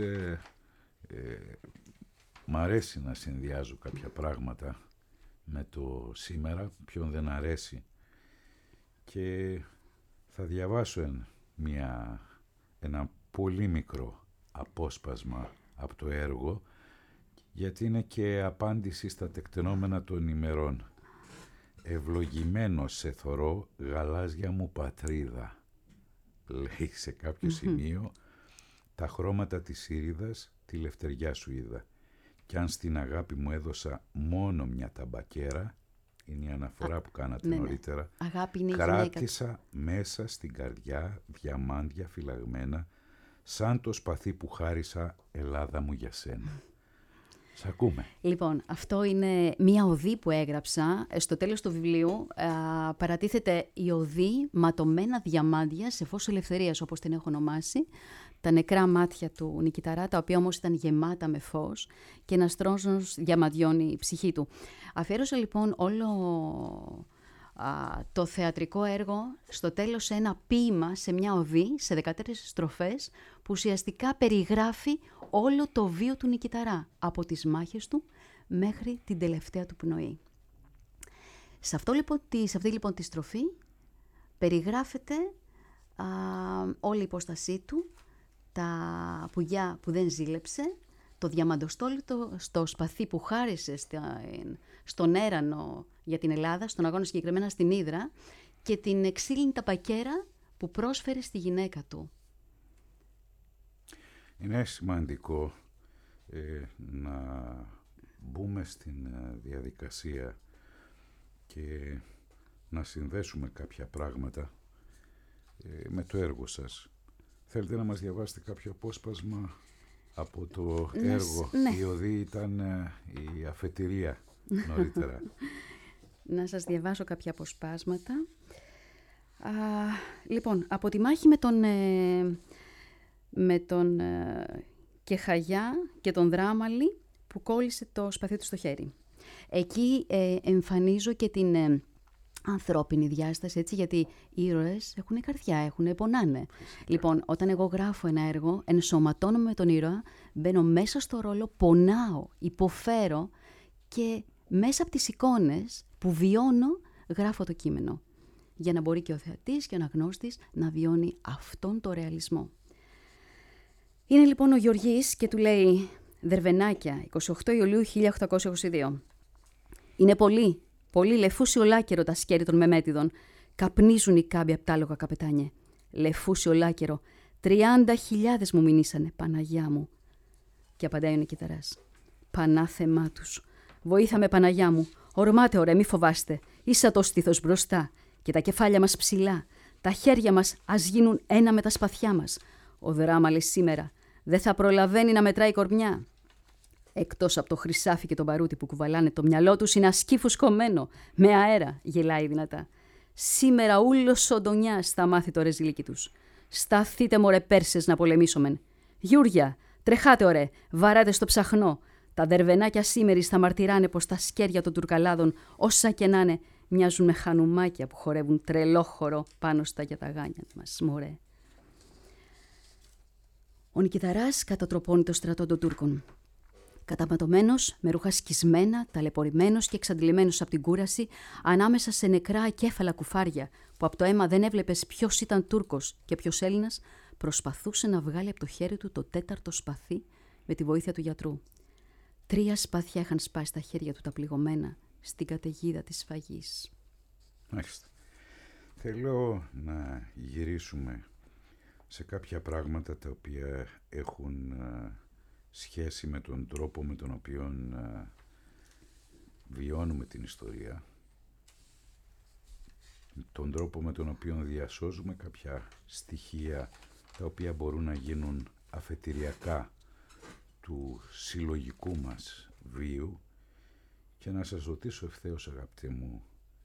μ' αρέσει να συνδυάζω κάποια πράγματα με το σήμερα, ποιον δεν αρέσει, και θα διαβάσω ένα πολύ μικρό απόσπασμα από το έργο, γιατί είναι και απάντηση στα τεκτενόμενα των ημερών. «Ευλογημένος σε θωρώ, γαλάζια μου πατρίδα», λέει σε κάποιο σημείο, «τα χρώματα της ήριδας, τη λευτεριά σου είδα. Κι αν στην αγάπη μου έδωσα μόνο μια ταμπακέρα», είναι η αναφορά που κάνατε νωρίτερα, αγάπη είναι η κράτησα μέσα στην καρδιά διαμάντια φυλαγμένα, σαν το σπαθί που χάρισα, Ελλάδα μου, για σένα. Σ' ακούμε. Λοιπόν, αυτό είναι μία οδή που έγραψα. Στο τέλος του βιβλίου παρατίθεται η οδή ματωμένα διαμάντια σε φως ελευθερίας, όπως την έχω ονομάσει. Τα νεκρά μάτια του Νικηταρά, τα οποία όμως ήταν γεμάτα με φως και ένας τρόνος διαμαντιώνει η ψυχή του. Αφιέρωσα λοιπόν όλο το θεατρικό έργο στο τέλος σε ένα ποίημα, σε μια οδή, σε 14 στροφές, που ουσιαστικά περιγράφει όλο το βίο του Νικηταρά, από τις μάχες του μέχρι την τελευταία του πνοή. Σε αυτή λοιπόν τη στροφή περιγράφεται όλη η υπόστασή του, τα πουλιά που δεν ζήλεψε, το διαμαντοστόλιτο στο σπαθί που χάρισε στον έρανο για την Ελλάδα, στον αγώνα συγκεκριμένα στην Ύδρα, και την ξύλινη ταπακέρα που πρόσφερε στη γυναίκα του. Είναι σημαντικό να μπούμε στην διαδικασία και να συνδέσουμε κάποια πράγματα με το έργο σας. Θέλετε να μας διαβάσετε κάποιο απόσπασμα από το έργο? Ναι. Η οδή ήταν η αφετηρία νωρίτερα. Να σας διαβάσω κάποια αποσπάσματα. Λοιπόν, από τη μάχη με τον Κεχαγιά και τον Δράμαλη που κόλλησε το σπαθί του στο χέρι. Εκεί εμφανίζω και την ανθρώπινη διάσταση, έτσι, γιατί οι ήρωες έχουν καρδιά, πονάνε. Λοιπόν, όταν εγώ γράφω ένα έργο, ενσωματώνομαι με τον ήρωα, μπαίνω μέσα στο ρόλο, πονάω, υποφέρω και μέσα από τις εικόνες που βιώνω γράφω το κείμενο, για να μπορεί και ο θεατής και ο αναγνώστης να βιώνει αυτόν τον ρεαλισμό. Είναι λοιπόν ο Γεωργής και του λέει: Δερβενάκια, 28 Ιουλίου 1822. Είναι πολύ, πολύ λεφούσι ολάκερο τα σκέρη των μεμέτιδων. Καπνίζουν οι κάμποι απ' τ' άλογα, καπετάνιε. Λεφούσι ολάκερο, 30.000 μου μηνύσανε, Παναγιά μου. Και απαντάει ο Νικηταράς: Πανάθεμά τους. Βοήθαμε, Παναγιά μου. Ορμάτε, ωραία, μη φοβάστε. Ίσα το στήθος μπροστά και τα κεφάλια μας ψηλά. Τα χέρια μας ας γίνουν ένα με τα σπαθιά μας. Ο Δράμαλης σήμερα δεν θα προλαβαίνει να μετράει κορμιά. Εκτός από το χρυσάφι και τον παρούτι που κουβαλάνε, το μυαλό τους είναι ασκή σκομμένο, με αέρα, γελάει δυνατά. Σήμερα ούλος ο Ντονιάς θα μάθει το ρεζιλίκι τους. Σταθείτε, μωρέ Πέρσες, να πολεμήσομεν. Γιούρια, τρεχάτε, ωραία, βαράτε στο ψαχνό. Τα δερβενάκια σήμερις θα μαρτυράνε πως τα σκέρια των Τουρκαλάδων, όσα και να είναι, μοιάζουν με χανουμάκια που χορεύουν τρελόχορο πάνω στα γιαταγάνια μας, μωρέ. Ο Νικηταράς κατατροπώνει το στρατό των Τούρκων. Καταματωμένος, με ρούχα σκισμένα, ταλαιπωρημένος και εξαντλημένος από την κούραση, ανάμεσα σε νεκρά ακέφαλα κουφάρια, που από το αίμα δεν έβλεπες ποιος ήταν Τούρκος και ποιος Έλληνας, προσπαθούσε να βγάλει από το χέρι του το τέταρτο σπαθί με τη βοήθεια του γιατρού. 3 σπαθιά είχαν σπάσει στα χέρια του τα πληγωμένα στην καταιγίδα της σφαγής. Μάλιστα. Θέλω να γυρίσουμε σε κάποια πράγματα τα οποία έχουν σχέση με τον τρόπο με τον οποίο βιώνουμε την ιστορία, τον τρόπο με τον οποίο διασώζουμε κάποια στοιχεία τα οποία μπορούν να γίνουν αφετηριακά του συλλογικού μας βίου, και να σας ρωτήσω ευθέως, αγαπητέ μου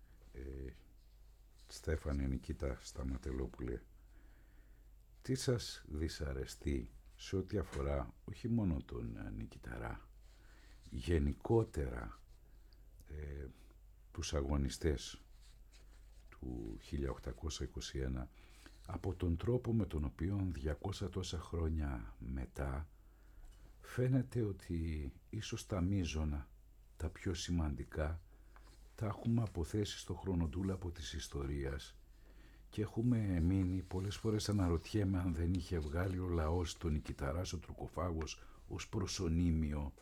Στέφανη Νικήτα Σταματελόπουλε, τι σας δυσαρεστεί σε ό,τι αφορά όχι μόνο τον Νικηταρά, γενικότερα τους αγωνιστές του 1821, από τον τρόπο με τον οποίο 200 τόσα χρόνια μετά φαίνεται ότι ίσως τα μείζωνα, τα πιο σημαντικά, τα έχουμε αποθέσει στο χρονοτούλαπο της ιστορίας και έχουμε μείνει, πολλές φορές αναρωτιέμαι αν δεν είχε βγάλει ο λαός τον Νικηταράς, ο Τουρκοφάγος, ως προσωνύμιο,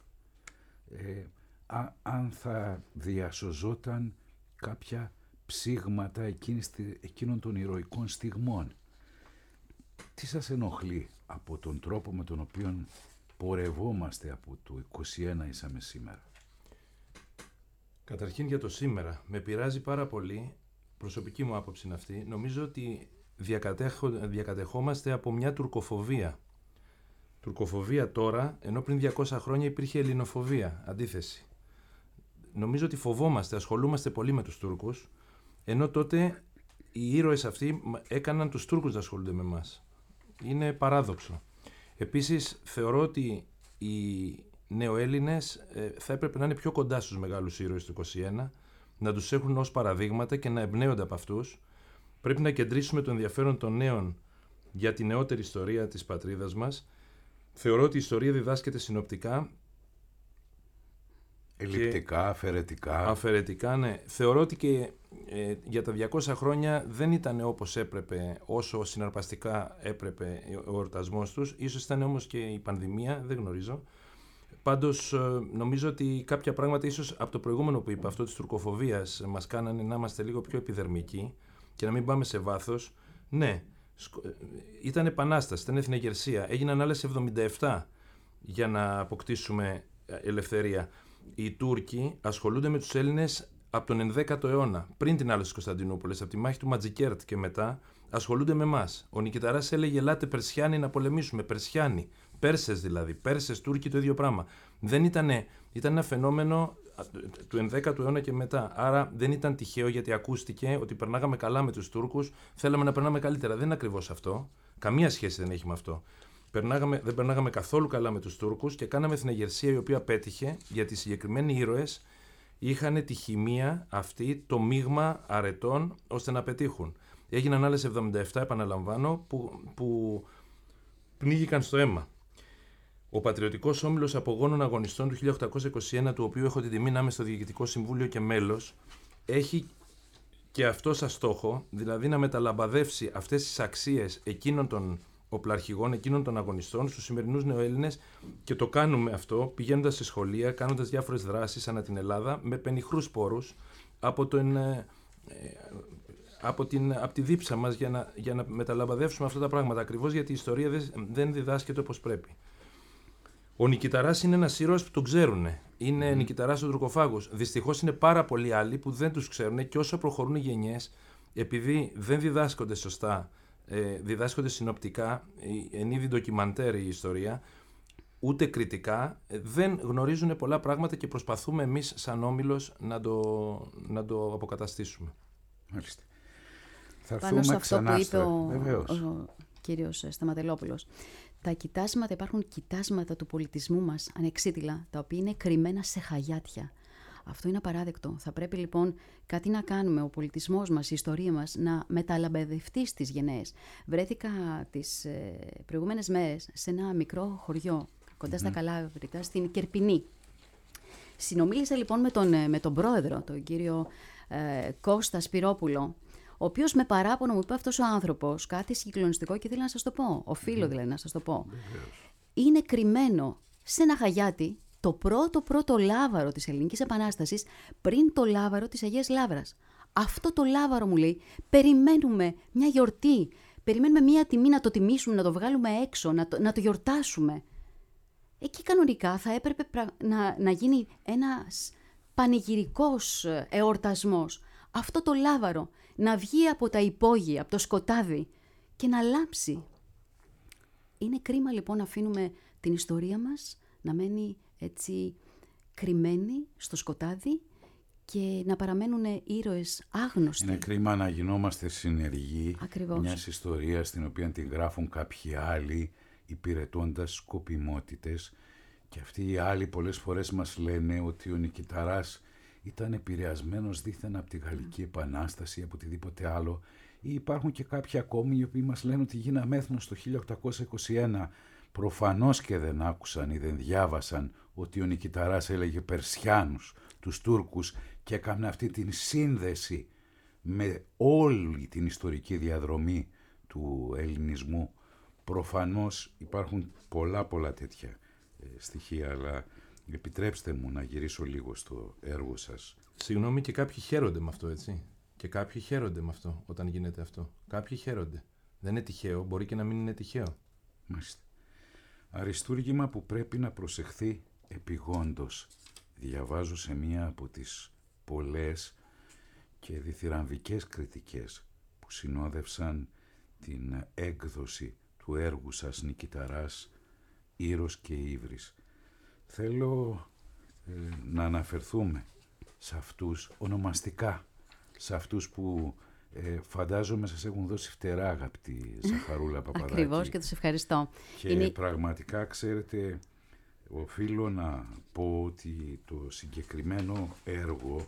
αν θα διασωζόταν κάποια ψήγματα εκείνων των ηρωικών στιγμών. Τι σας ενοχλεί από τον τρόπο με τον οποίο πορευόμαστε από το 21 ήσαμε σήμερα? Καταρχήν για το σήμερα. Με πειράζει πάρα πολύ, προσωπική μου άποψη είναι αυτή. Νομίζω ότι διακατεχόμαστε από μια τουρκοφοβία. τουρκοφοβία τώρα, ενώ πριν 200 χρόνια υπήρχε ελληνοφοβία, αντίθεση. Νομίζω ότι φοβόμαστε, ασχολούμαστε πολύ με τους Τούρκους, ενώ τότε οι ήρωες αυτοί έκαναν τους Τούρκους να ασχολούνται με εμάς. Είναι παράδοξο. Επίσης, θεωρώ ότι οι νεοέλληνες θα έπρεπε να είναι πιο κοντά στους μεγάλους ήρωες του 21, να τους έχουν ως παραδείγματα και να εμπνέονται από αυτούς. Πρέπει να κεντρήσουμε το ενδιαφέρον των νέων για τη νεότερη ιστορία της πατρίδας μας. Θεωρώ ότι η ιστορία διδάσκεται συνοπτικά. Ελλειπτικά, αφαιρετικά. Αφαιρετικά, ναι. Θεωρώ ότι και για τα 200 χρόνια δεν ήταν όπως έπρεπε, όσο συναρπαστικά έπρεπε ο εορτασμός τους. Ίσως ήταν όμως και η πανδημία, δεν γνωρίζω. Πάντως, νομίζω ότι κάποια πράγματα, ίσως από το προηγούμενο που είπα, αυτό της τουρκοφοβίας, μας κάνανε να είμαστε λίγο πιο επιδερμικοί και να μην πάμε σε βάθος. Ναι, ήταν επανάσταση, ήταν εθνεγερσία. Έγιναν άλλες 77 για να αποκτήσουμε ελευθερία. Οι Τούρκοι ασχολούνται με τους Έλληνες από τον 11ο αιώνα, πριν την άλωση της Κωνσταντινούπολης, από τη μάχη του Ματζικέρτ και μετά, ασχολούνται με εμάς. Ο Νικηταράς έλεγε: ελάτε Περσιάνοι να πολεμήσουμε. Περσιάνοι, Πέρσες δηλαδή. Πέρσες, Τούρκοι, το ίδιο πράγμα. Δεν ήταν ένα φαινόμενο του 11ου αιώνα και μετά. Άρα δεν ήταν τυχαίο, γιατί ακούστηκε ότι περνάγαμε καλά με τους Τούρκους, θέλαμε να περνάμε καλύτερα. Δεν είναι ακριβώς αυτό. Καμία σχέση δεν έχει με αυτό. Δεν περνάγαμε καθόλου καλά με τους Τούρκους και κάναμε εθνεγερσία η οποία πέτυχε, γιατί οι συγκεκριμένοι ήρωες είχαν τη χημεία αυτή, το μείγμα αρετών, ώστε να πετύχουν. Έγιναν άλλες 77, επαναλαμβάνω, που πνίγηκαν στο αίμα. Ο Πατριωτικός Όμιλος Απογόνων Αγωνιστών του 1821, του οποίου έχω την τιμή να είμαι στο Διοικητικό Συμβούλιο και μέλος, έχει και αυτό σαν στόχο, δηλαδή να μεταλαμπαδεύσει αυτές τις αξίες εκείνων των οπλαρχηγών, εκείνων των αγωνιστών στους σημερινούς νεοέλληνες, και το κάνουμε αυτό πηγαίνοντας σε σχολεία, κάνοντας διάφορες δράσεις ανά την Ελλάδα με πενιχρούς πόρους από τη δίψα μας για να μεταλαμπαδεύσουμε αυτά τα πράγματα, ακριβώς γιατί η ιστορία δεν διδάσκεται όπως πρέπει. Ο Νικηταράς είναι ένας ήρωας που τον ξέρουν. Είναι Νικηταράς ο Τουρκοφάγος. Δυστυχώς είναι πάρα πολλοί άλλοι που δεν τους ξέρουν, και όσο προχωρούν οι γενιές, επειδή δεν διδάσκονται σωστά, διδάσκονται συνοπτικά, εν είδη ντοκιμαντέρ η ιστορία, ούτε κριτικά, δεν γνωρίζουν πολλά πράγματα και προσπαθούμε εμείς σαν Όμιλος να το αποκαταστήσουμε. Μάλιστα. Πάνω σε αυτό που είπε ο κύριος Σταματελόπουλος. Τα κοιτάσματα, υπάρχουν κοιτάσματα του πολιτισμού μας ανεξίτηλα, τα οποία είναι κρυμμένα σε χαγιάτια. Αυτό είναι απαράδεκτο. Θα πρέπει λοιπόν κάτι να κάνουμε, ο πολιτισμός μας, η ιστορία μας, να μεταλαμπαδευτεί στις γενναίες. Βρέθηκα τις προηγούμενες μέρες σε ένα μικρό χωριό, κοντά στα Καλάβρητα, στην Κερπινή. Συνομίλησα λοιπόν με τον πρόεδρο, τον κύριο Κώστα Σπυρόπουλο, ο οποίος με παράπονο μου είπε αυτός ο άνθρωπος κάτι συγκλονιστικό και ήθελα να σας το πω. Οφείλω δηλαδή να σας το πω. Είναι κρυμμένο σε ένα χαγιάτι το πρώτο λάβαρο της Ελληνικής Επανάστασης, πριν το λάβαρο της Αγίας Λαύρας. Αυτό το λάβαρο, μου λέει, περιμένουμε μια γιορτή, περιμένουμε μια τιμή να το τιμήσουμε, να το βγάλουμε έξω, να το γιορτάσουμε. Εκεί κανονικά θα έπρεπε να γίνει ένας πανηγυρικός εορτασμός. Αυτό το λάβαρο να βγει από τα υπόγεια, από το σκοτάδι και να λάμψει. Είναι κρίμα λοιπόν να αφήνουμε την ιστορία μας να μένει έτσι κρυμμένη στο σκοτάδι και να παραμένουν ήρωες άγνωστοι. Είναι κρίμα να γινόμαστε συνεργοί Ακριβώς. μιας ιστορίας την οποία την γράφουν κάποιοι άλλοι υπηρετώντας σκοπιμότητες, και αυτοί οι άλλοι πολλές φορές μας λένε ότι ο Νικηταράς ήταν επηρεασμένος δήθεν από τη Γαλλική Επανάσταση, από οτιδήποτε άλλο, ή υπάρχουν και κάποιοι ακόμη οι οποίοι μας λένε ότι γίναμε έθνος το 1821. Προφανώς και δεν άκουσαν ή δεν διάβασαν ότι ο Νικηταράς έλεγε Περσιάνους, τους Τούρκους, και έκανε αυτή την σύνδεση με όλη την ιστορική διαδρομή του ελληνισμού. Προφανώς υπάρχουν πολλά τέτοια στοιχεία, αλλά επιτρέψτε μου να γυρίσω λίγο στο έργο σας. Συγγνώμη, και κάποιοι χαίρονται με αυτό, έτσι. Και κάποιοι χαίρονται με αυτό όταν γίνεται αυτό. Κάποιοι χαίρονται. Δεν είναι τυχαίο, μπορεί και να μην είναι τυχαίο. Μάλιστα. Αριστούργημα που πρέπει να προσεχθεί επιγόντως. Διαβάζω σε μία από τις πολλές και διθυραμβικές κριτικές που συνόδευσαν την έκδοση του έργου σας Νικηταράς Ήρος και Ύβρις. Θέλω να αναφερθούμε σε αυτούς ονομαστικά, σε αυτούς που φαντάζομαι σας έχουν δώσει φτερά, αγαπητή Ζαχαρούλα Παπαδάκη. Ακριβώς, και τους ευχαριστώ. Και πραγματικά, ξέρετε, οφείλω να πω ότι το συγκεκριμένο έργο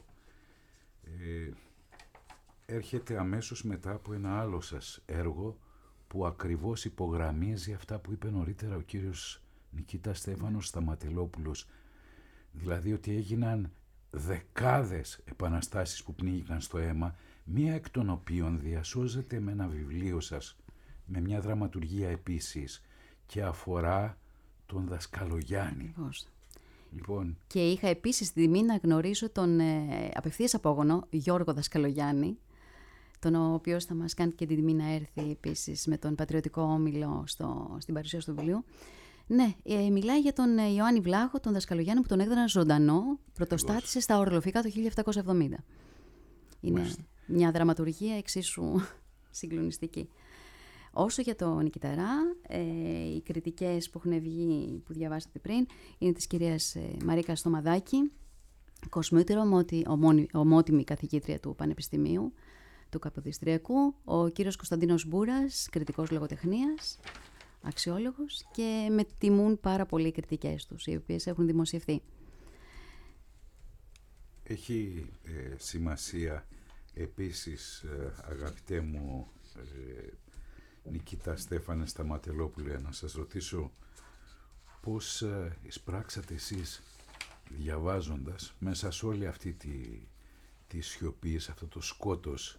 έρχεται αμέσως μετά από ένα άλλο σας έργο που ακριβώς υπογραμμίζει αυτά που είπε νωρίτερα ο κύριος Νικήτας Στέφανος Σταματελόπουλος. Δηλαδή ότι έγιναν δεκάδες επαναστάσεις που πνίγηκαν στο αίμα, μία εκ των οποίων διασώζεται με ένα βιβλίο σας, με μια δραματουργία επίσης, και αφορά τον Δασκαλογιάννη. Λοιπόν, και είχα επίσης την τιμή να γνωρίσω τον απευθείας απόγονο Γιώργο Δασκαλογιάννη, τον οποίος θα μας κάνει και την τιμή να έρθει επίσης με τον Πατριωτικό Όμιλο στην παρουσίαση του βιβλίου. Ναι, μιλάει για τον Ιωάννη Βλάχο, τον Δασκαλογιάννη, που τον έκδραν ζωντανό, πρωτοστάτησε στα Ορλοφικά το 1770. Είναι μια δραματουργία εξίσου συγκλονιστική. Όσο για τον Νικηταρά, οι κριτικές που έχουν βγει, που διαβάσατε πριν, είναι της κυρίας Μαρίκα Στομαδάκη, κοσμήτερο, ομότιμη καθηγήτρια του Πανεπιστημίου του Καποδιστριακού, ο κύριος Κωνσταντίνος Μπούρας, κριτικός λογοτεχνίας, αξιόλογος, και με τιμούν πάρα πολύ οι κριτικές τους, οι οποίες έχουν δημοσιευθεί. Έχει σημασία επίσης, αγαπητέ μου Νικήτα Στέφανε Σταματελόπουλε, να σας ρωτήσω πώς εισπράξατε εσείς, διαβάζοντας μέσα σε όλη αυτή τη σιωπή, σε αυτό το σκότος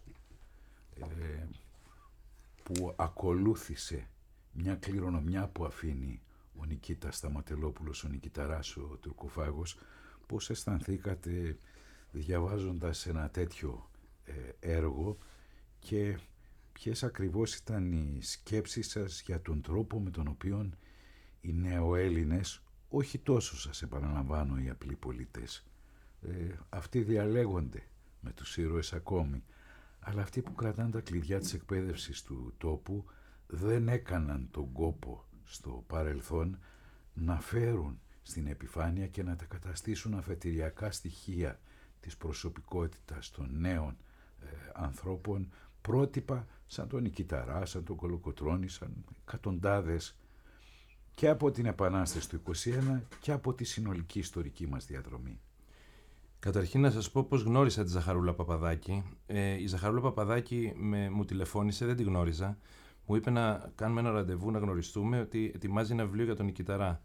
που ακολούθησε μια κληρονομιά που αφήνει ο Νικήτας Σταματελόπουλος, ο Νικηταράς, ο Τουρκοφάγος, πώς αισθανθήκατε διαβάζοντας ένα τέτοιο έργο και ποιες ακριβώς ήταν οι σκέψεις σας για τον τρόπο με τον οποίο οι νεοέλληνες, όχι τόσο, σας επαναλαμβάνω, οι απλοί πολίτες, αυτοί διαλέγονται με τους ήρωες ακόμη, αλλά αυτοί που κρατάνε τα κλειδιά της εκπαίδευσης του τόπου δεν έκαναν τον κόπο στο παρελθόν να φέρουν στην επιφάνεια και να τα καταστήσουν αφετηριακά στοιχεία της προσωπικότητας των νέων ανθρώπων, πρότυπα σαν τον Νικηταρά, σαν τον Κολοκοτρώνη, σαν εκατοντάδες, και από την Επανάσταση του 1921 και από τη συνολική ιστορική μας διαδρομή. Καταρχήν να σας πω πώς γνώρισα τη Ζαχαρούλα Παπαδάκη. Η Ζαχαρούλα Παπαδάκη μου τηλεφώνησε, δεν τη γνώριζα. Μου είπε να κάνουμε ένα ραντεβού, να γνωριστούμε, ότι ετοιμάζει ένα βιβλίο για τον Νικηταρά.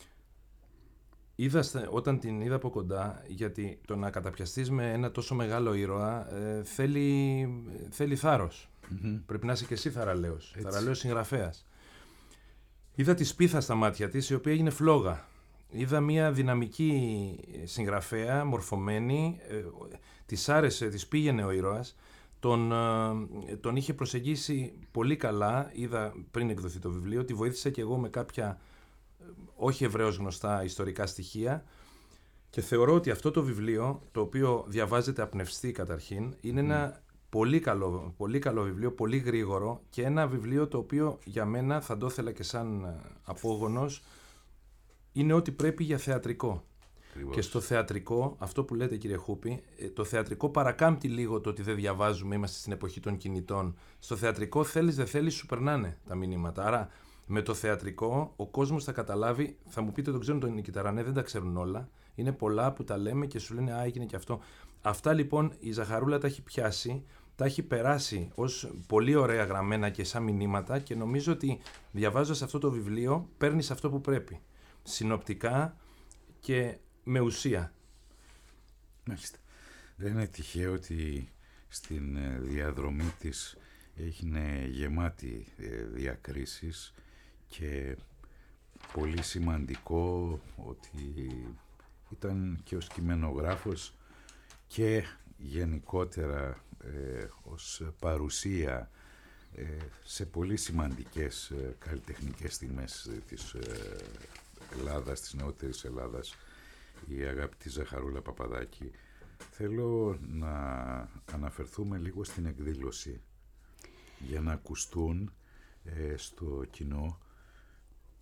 Όταν την είδα από κοντά, γιατί το να καταπιαστείς με ένα τόσο μεγάλο ήρωα θέλει θάρρος. Πρέπει να είσαι και εσύ θαραλέος συγγραφέας. Είδα τη σπίθα στα μάτια της, η οποία έγινε φλόγα. Είδα μια δυναμική συγγραφέα, μορφωμένη, της άρεσε, της πήγαινε ο ήρωας, τον είχε προσεγγίσει πολύ καλά, είδα πριν εκδοθεί το βιβλίο, τη βοήθησα και εγώ με κάποια όχι ευρέως γνωστά ιστορικά στοιχεία, και θεωρώ ότι αυτό το βιβλίο, το οποίο διαβάζεται απνευστή καταρχήν, είναι ένα πολύ καλό βιβλίο, πολύ γρήγορο, και ένα βιβλίο το οποίο για μένα, θα το ήθελα και σαν απόγονος, είναι ό,τι πρέπει για θεατρικό. Ακριβώς. Και στο θεατρικό, αυτό που λέτε κύριε Χούπη, το θεατρικό παρακάμπτει λίγο το ότι δεν διαβάζουμε, είμαστε στην εποχή των κινητών. Στο θεατρικό θέλεις δεν θέλεις, σου περνάνε τα μηνύματα. Άρα με το θεατρικό ο κόσμος θα καταλάβει, θα μου πείτε τον ξέρουν τον Νικηταρά, ναι, δεν τα ξέρουν όλα. Είναι πολλά που τα λέμε και σου λένε έγινε και αυτό. Αυτά λοιπόν η Ζαχαρούλα τα έχει πιάσει, τα έχει περάσει ως πολύ ωραία γραμμένα και σαν μηνύματα, και νομίζω ότι διαβάζοντας αυτό το βιβλίο παίρνεις αυτό που πρέπει. Συνοπτικά και με ουσία. Μάλιστα. Δεν είναι τυχαίο ότι στην διαδρομή της έγινε γεμάτη διακρίσεις, και πολύ σημαντικό ότι ήταν και ως κειμενογράφος και γενικότερα ως παρουσία σε πολύ σημαντικές καλλιτεχνικές στιγμές της Ελλάδας, της νεότερης Ελλάδας, η αγαπητή Ζαχαρούλα Παπαδάκη. Θέλω να αναφερθούμε λίγο στην εκδήλωση για να ακουστούν στο κοινό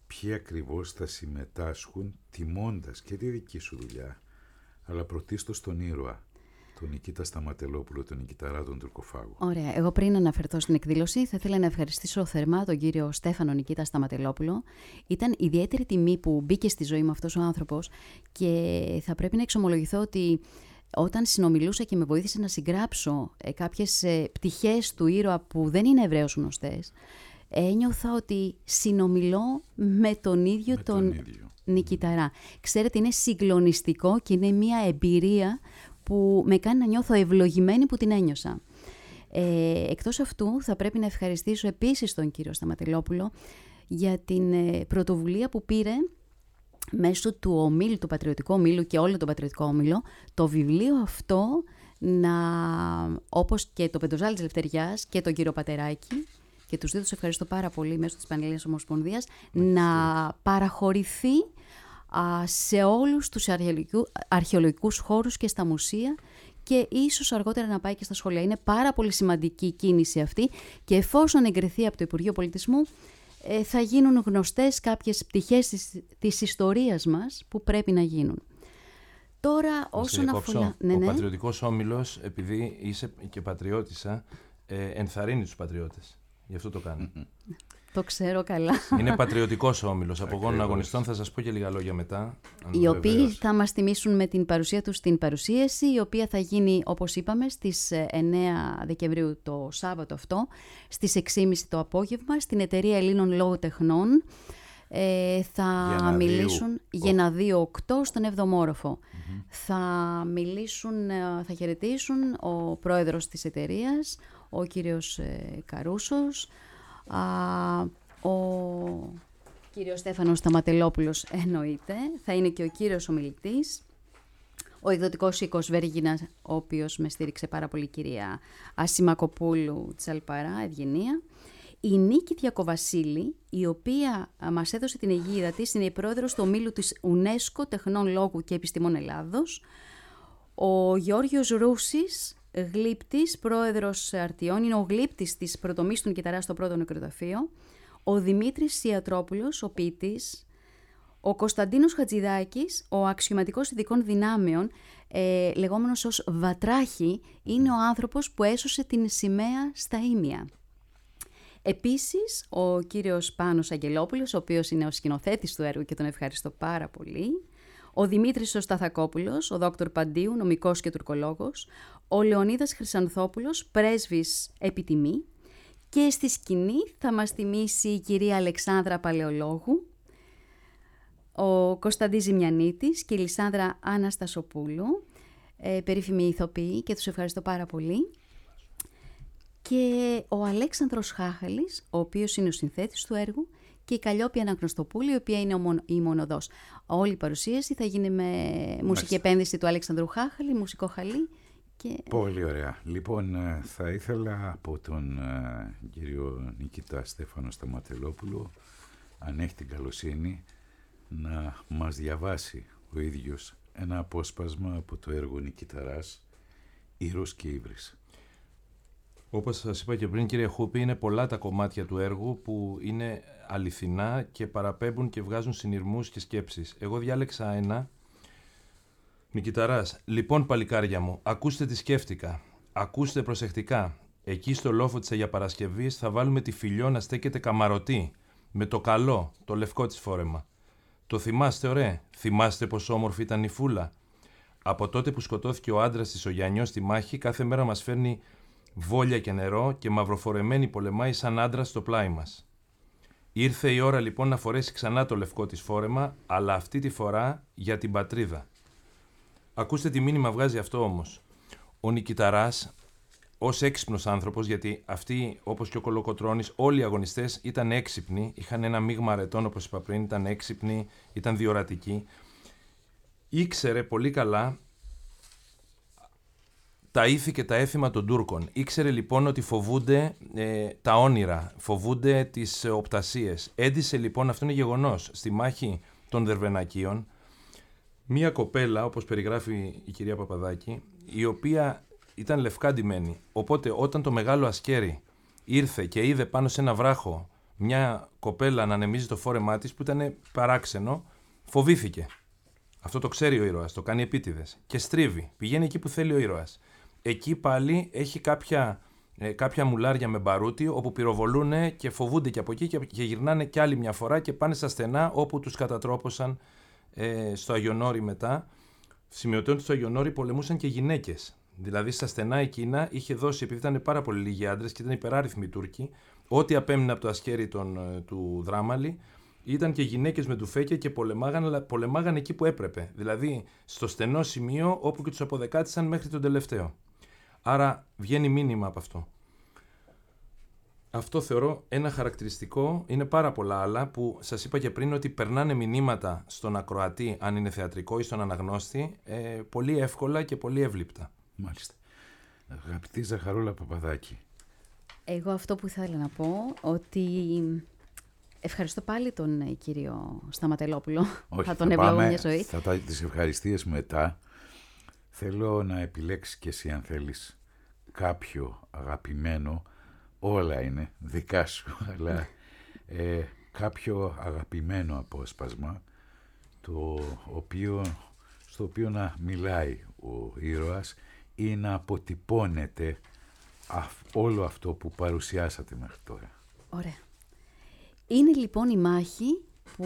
ποιοι ακριβώς θα συμμετάσχουν τιμώντας και τη δική σου δουλειά, αλλά πρωτίστως τον ήρωα, τον Νικήτα Σταματελόπουλο, τον Νικηταρά, τον Τουρκοφάγο. Ωραία. Εγώ πριν αναφερθώ στην εκδήλωση, θα ήθελα να ευχαριστήσω θερμά τον κύριο Στέφανο Νικήτα Σταματελόπουλο. Ήταν ιδιαίτερη τιμή που μπήκε στη ζωή μου αυτός ο άνθρωπος και θα πρέπει να εξομολογηθώ ότι όταν συνομιλούσα και με βοήθησε να συγγράψω κάποιες πτυχές του ήρωα που δεν είναι ευρέως γνωστές, ένιωθα ότι συνομιλώ με τον ίδιο τον Νικηταρά. Ξέρετε, είναι συγκλονιστικό και είναι μια εμπειρία που με κάνει να νιώθω ευλογημένη που την ένιωσα. Εκτός αυτού, θα πρέπει να ευχαριστήσω επίσης τον κύριο Σταματελόπουλο για την πρωτοβουλία που πήρε μέσω του ομίλου, του Πατριωτικού Ομίλου και όλο τον Πατριωτικό Όμιλο, το βιβλίο αυτό, όπως και το Πεντοζάλι της Ελευθεριάς και τον κύριο Πατεράκη, και τους δύο τους ευχαριστώ πάρα πολύ μέσω της Πανελλήνιας Ομοσπονδίας, να παραχωρηθεί σε όλους τους αρχαιολογικούς χώρους και στα μουσεία και ίσως αργότερα να πάει και στα σχολεία. Είναι πάρα πολύ σημαντική η κίνηση αυτή και εφόσον εγκριθεί από το Υπουργείο Πολιτισμού, θα γίνουν γνωστές κάποιες πτυχές της ιστορίας μας που πρέπει να γίνουν. Τώρα όσον αφορά... Ο Πατριωτικός Όμιλος, επειδή είσαι και πατριώτισσα, ενθαρρύνει τους πατριώτες. Γι' αυτό το κάνει. Το ξέρω καλά. Είναι πατριωτικός όμιλος. Από γόνων αγωνιστών θα σας πω και λίγα λόγια μετά. Οι οποίοι θα μας τιμήσουν με την παρουσία τους στην παρουσίαση, η οποία θα γίνει, όπως είπαμε, στις 9 Δεκεμβρίου το Σάββατο αυτό, στις 6.30 το απόγευμα, στην Εταιρεία Ελλήνων Λογοτεχνών. Θα μιλήσουν Γεναδίου 8 στον 7ο όροφο. Θα μιλήσουν, θα χαιρετήσουν ο πρόεδρος της εταιρείας, ο κύριος Καρούσος, ο κύριος Στέφανος Σταματελόπουλος εννοείται, θα είναι και ο κύριος ομιλητής, ο εκδοτικός οίκος Βέργινα, ο οποίος με στήριξε πάρα πολύ, η κυρία Ασημακοπούλου Τσαλπαρά, Ευγενία. Η Νίκη Διακοβασίλη, η οποία μας έδωσε την αιγίδα της, είναι η πρόεδρος του ομίλου της UNESCO Τεχνών Λόγου και Επιστημών Ελλάδος. Ο Γεώργιος Ρούσης, γλύπτης, πρόεδρος Αρτιών, είναι ο γλύπτης της πρωτομής του Νικηταρά στο πρώτο νεκροταφείο. Ο Δημήτρης Ιατρόπουλος, ο ποιητής. Ο Κωνσταντίνος Χατζηδάκης, ο αξιωματικός ειδικών δυνάμεων, λεγόμενος ως Βατράχη, είναι ο άνθρωπος που έσωσε την σημαία στα Ήμια. Επίσης, ο κύριος Πάνος Αγγελόπουλος, ο οποίος είναι ο σκηνοθέτης του έργου και τον ευχαριστώ πάρα πολύ. Ο Δημήτρης ο Σταθακόπουλος, ο δόκτωρ Παντίου, νομικός και τουρκολόγος. Ο Λεωνίδας Χρυσανθόπουλος, πρέσβης επιτιμή. Και στη σκηνή θα μας τιμήσει η κυρία Αλεξάνδρα Παλαιολόγου, ο Κωνσταντής Ζημιανίτης και η Λισάνδρα Αναστασοπούλου, περίφημοι ηθοποιοί, και τους ευχαριστώ πάρα πολύ. Και ο Αλέξανδρος Χάχαλης, ο οποίος είναι ο συνθέτης του έργου, και η Καλλιόπη Αναγνωστοπούλη, η οποία είναι η μονοδός. Όλη η παρουσίαση θα γίνει με μουσική επένδυση του Αλέξανδρου Χάχαλη, μουσικό χαλί. Και... Πολύ ωραία. Λοιπόν, θα ήθελα από τον κύριο Νικήτα Στέφανο Σταματελόπουλο, αν έχει την καλοσύνη, να μας διαβάσει ο ίδιος ένα απόσπασμα από το έργο Νικηταράς, Ήρος και Ύβρις. Όπως σας είπα και πριν, κύριε Χούπη, είναι πολλά τα κομμάτια του έργου που είναι αληθινά και παραπέμπουν και βγάζουν συνειρμούς και σκέψεις. Εγώ διάλεξα ένα. Νικηταράς, λοιπόν παλικάρια μου, ακούστε τι σκέφτηκα. Ακούστε προσεκτικά. Εκεί στο λόφο της Αγιαπαρασκευής θα βάλουμε τη Φιλιό να στέκεται καμαρωτή, με το καλό, το λευκό της φόρεμα. Το θυμάστε, ωραία? Θυμάστε πόσο όμορφη ήταν η Φούλα? Από τότε που σκοτώθηκε ο άντρας της ο Γιαννιός στη μάχη, κάθε μέρα μας φέρνει βόλια και νερό και μαυροφορεμένη πολεμάει σαν άντρας στο πλάι μας. Ήρθε η ώρα λοιπόν να φορέσει ξανά το λευκό της φόρεμα, αλλά αυτή τη φορά για την πατρίδα. Ακούστε τι μήνυμα βγάζει αυτό όμως. Ο Νικηταράς, ως έξυπνος άνθρωπος, γιατί αυτοί, όπως και ο Κολοκοτρώνης, όλοι οι αγωνιστές ήταν έξυπνοι, είχαν ένα μείγμα αρετών, όπως είπα πριν, ήταν έξυπνοι, ήταν διορατικοί. Ήξερε πολύ καλά τα ήθη και τα έθιμα των Τούρκων. Ήξερε λοιπόν ότι φοβούνται τα όνειρα, φοβούνται τις οπτασίες. Έντισε λοιπόν, αυτό είναι γεγονός, στη μάχη των Δερβενακίων, μία κοπέλα, όπως περιγράφει η κυρία Παπαδάκη, η οποία ήταν λευκά ντυμένη. Οπότε όταν το μεγάλο ασκέρι ήρθε και είδε πάνω σε ένα βράχο μια κοπέλα να ανεμίζει το φόρεμά της που ήταν παράξενο, φοβήθηκε. Αυτό το ξέρει ο ήρωας, το κάνει επίτηδες και στρίβει, πηγαίνει εκεί που θέλει ο ήρωας. Εκεί πάλι έχει κάποια μουλάρια με μπαρούτι όπου πυροβολούν και φοβούνται και από εκεί και γυρνάνε κι άλλη μια φορά και πάνε στα στενά όπου τους κατατρόπωσαν στο Αγιονόρι μετά. Σημειωτών του Αγιονόρι πολεμούσαν και γυναίκες. Δηλαδή στα στενά εκείνα είχε δώσει, επειδή ήταν πάρα πολύ λίγοι άντρες και ήταν υπεράριθμοι οι Τούρκοι, ό,τι απέμεινε από το ασκέρι του Δράμαλη, ήταν και γυναίκες με τουφέκια και πολεμάγαν, αλλά πολεμάγαν εκεί που έπρεπε. Δηλαδή στο στενό σημείο όπου και τους αποδεκάτησαν μέχρι τον τελευταίο. Άρα βγαίνει μήνυμα από αυτό. Αυτό θεωρώ ένα χαρακτηριστικό, είναι πάρα πολλά άλλα που σας είπα και πριν ότι περνάνε μηνύματα στον ακροατή, αν είναι θεατρικό ή στον αναγνώστη, πολύ εύκολα και πολύ εύληπτα. Μάλιστα. Αγαπητή Ζαχαρούλα Παπαδάκη. Εγώ αυτό που ήθελα να πω, ότι ευχαριστώ πάλι τον κύριο Σταματελόπουλο. Όχι, θα τον ευλογώ μια ζωή. Θα τις ευχαριστίες μετά. Θέλω να επιλέξεις και εσύ αν θέλεις κάποιο αγαπημένο, όλα είναι δικά σου, αλλά κάποιο αγαπημένο απόσπασμα στο οποίο να μιλάει ο ήρωας ή να αποτυπώνεται όλο αυτό που παρουσιάσατε μέχρι τώρα. Ωραία. Είναι λοιπόν η μάχη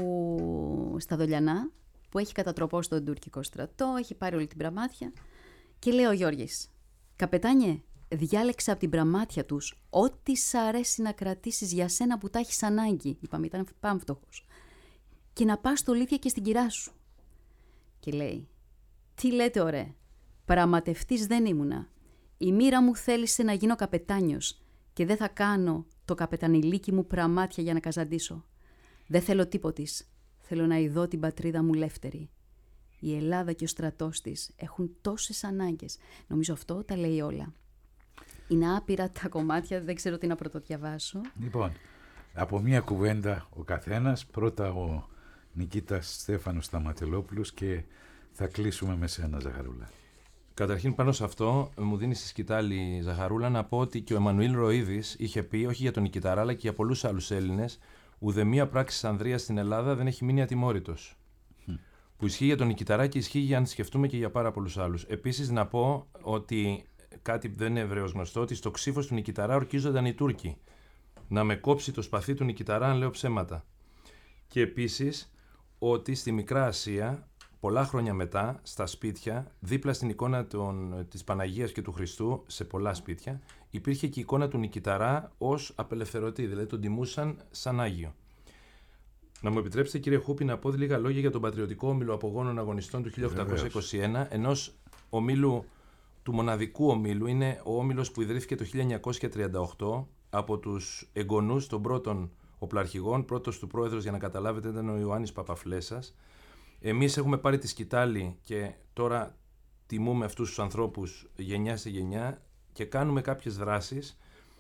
στα Δολιανά που έχει κατατροπώσει τον τουρκικό στρατό, έχει πάρει όλη την πραμάτια και λέει ο Γιώργης, καπετάνιε, διάλεξε από την πραμάτια τους ό,τι σ' αρέσει να κρατήσεις για σένα που τα έχεις ανάγκη. Είπαμε, ήταν πάμφτωχος. Και να πας στο Λίθια και στην κυρά σου. Και λέει, τι λέτε ωραία, πραγματευτής δεν ήμουνα. Η μοίρα μου θέλησε να γίνω καπετάνιος και δεν θα κάνω το καπετανιλίκι μου πραμάτια για να καζαντήσω. Δεν θέλω τίποτης. Θέλω να ειδώ την πατρίδα μου λεύτερη. Η Ελλάδα και ο στρατός της έχουν τόσες ανάγκες. Νομίζω αυτό τα λέει όλα. Είναι άπειρα τα κομμάτια, δεν ξέρω τι να πρωτοδιαβάσω. Λοιπόν, από μία κουβέντα ο καθένας. Πρώτα ο Νικήτας Στέφανος Σταματελόπουλος και θα κλείσουμε με σένα, Ζαχαρούλα. Καταρχήν πάνω σε αυτό μου δίνει στη σκητάλη, Ζαχαρούλα, να πω ότι και ο Εμμανουήλ Ροΐδης είχε πει, όχι για τον Νικηταρά αλλά και για πολλούς άλλους Έλληνες, ουδεμία πράξη Ανδρείας στην Ελλάδα δεν έχει μείνει ατιμόρυτος. Που ισχύει για τον Νικηταρά και ισχύει για να σκεφτούμε και για πάρα πολλούς άλλους. Επίσης να πω ότι κάτι δεν είναι ευρέως γνωστό, ότι στο ξύφος του Νικηταρά ορκίζονταν οι Τούρκοι. Να με κόψει το σπαθί του Νικηταρά αν λέω ψέματα. Και επίσης ότι στη Μικρά Ασία, πολλά χρόνια μετά, στα σπίτια, δίπλα στην εικόνα της Παναγίας και του Χριστού, σε πολλά σπίτια, υπήρχε και η εικόνα του Νικηταρά ως απελευθερωτή, δηλαδή τον τιμούσαν σαν Άγιο. Να μου επιτρέψετε, κύριε Χούπη, να πω λίγα λόγια για τον πατριωτικό όμιλο απογόνων αγωνιστών του 1821, ενός ομίλου, του μοναδικού ομίλου. Είναι ο όμιλος που ιδρύθηκε το 1938 από τους εγγονούς των πρώτων οπλαρχηγών. Πρώτος του πρόεδρος, για να καταλάβετε, ήταν ο Ιωάννης Παπαφλέσας. Εμείς έχουμε πάρει τη σκητάλη και τώρα τιμούμε αυτούς τους ανθρώπους γενιά σε γενιά και κάνουμε κάποιες δράσεις.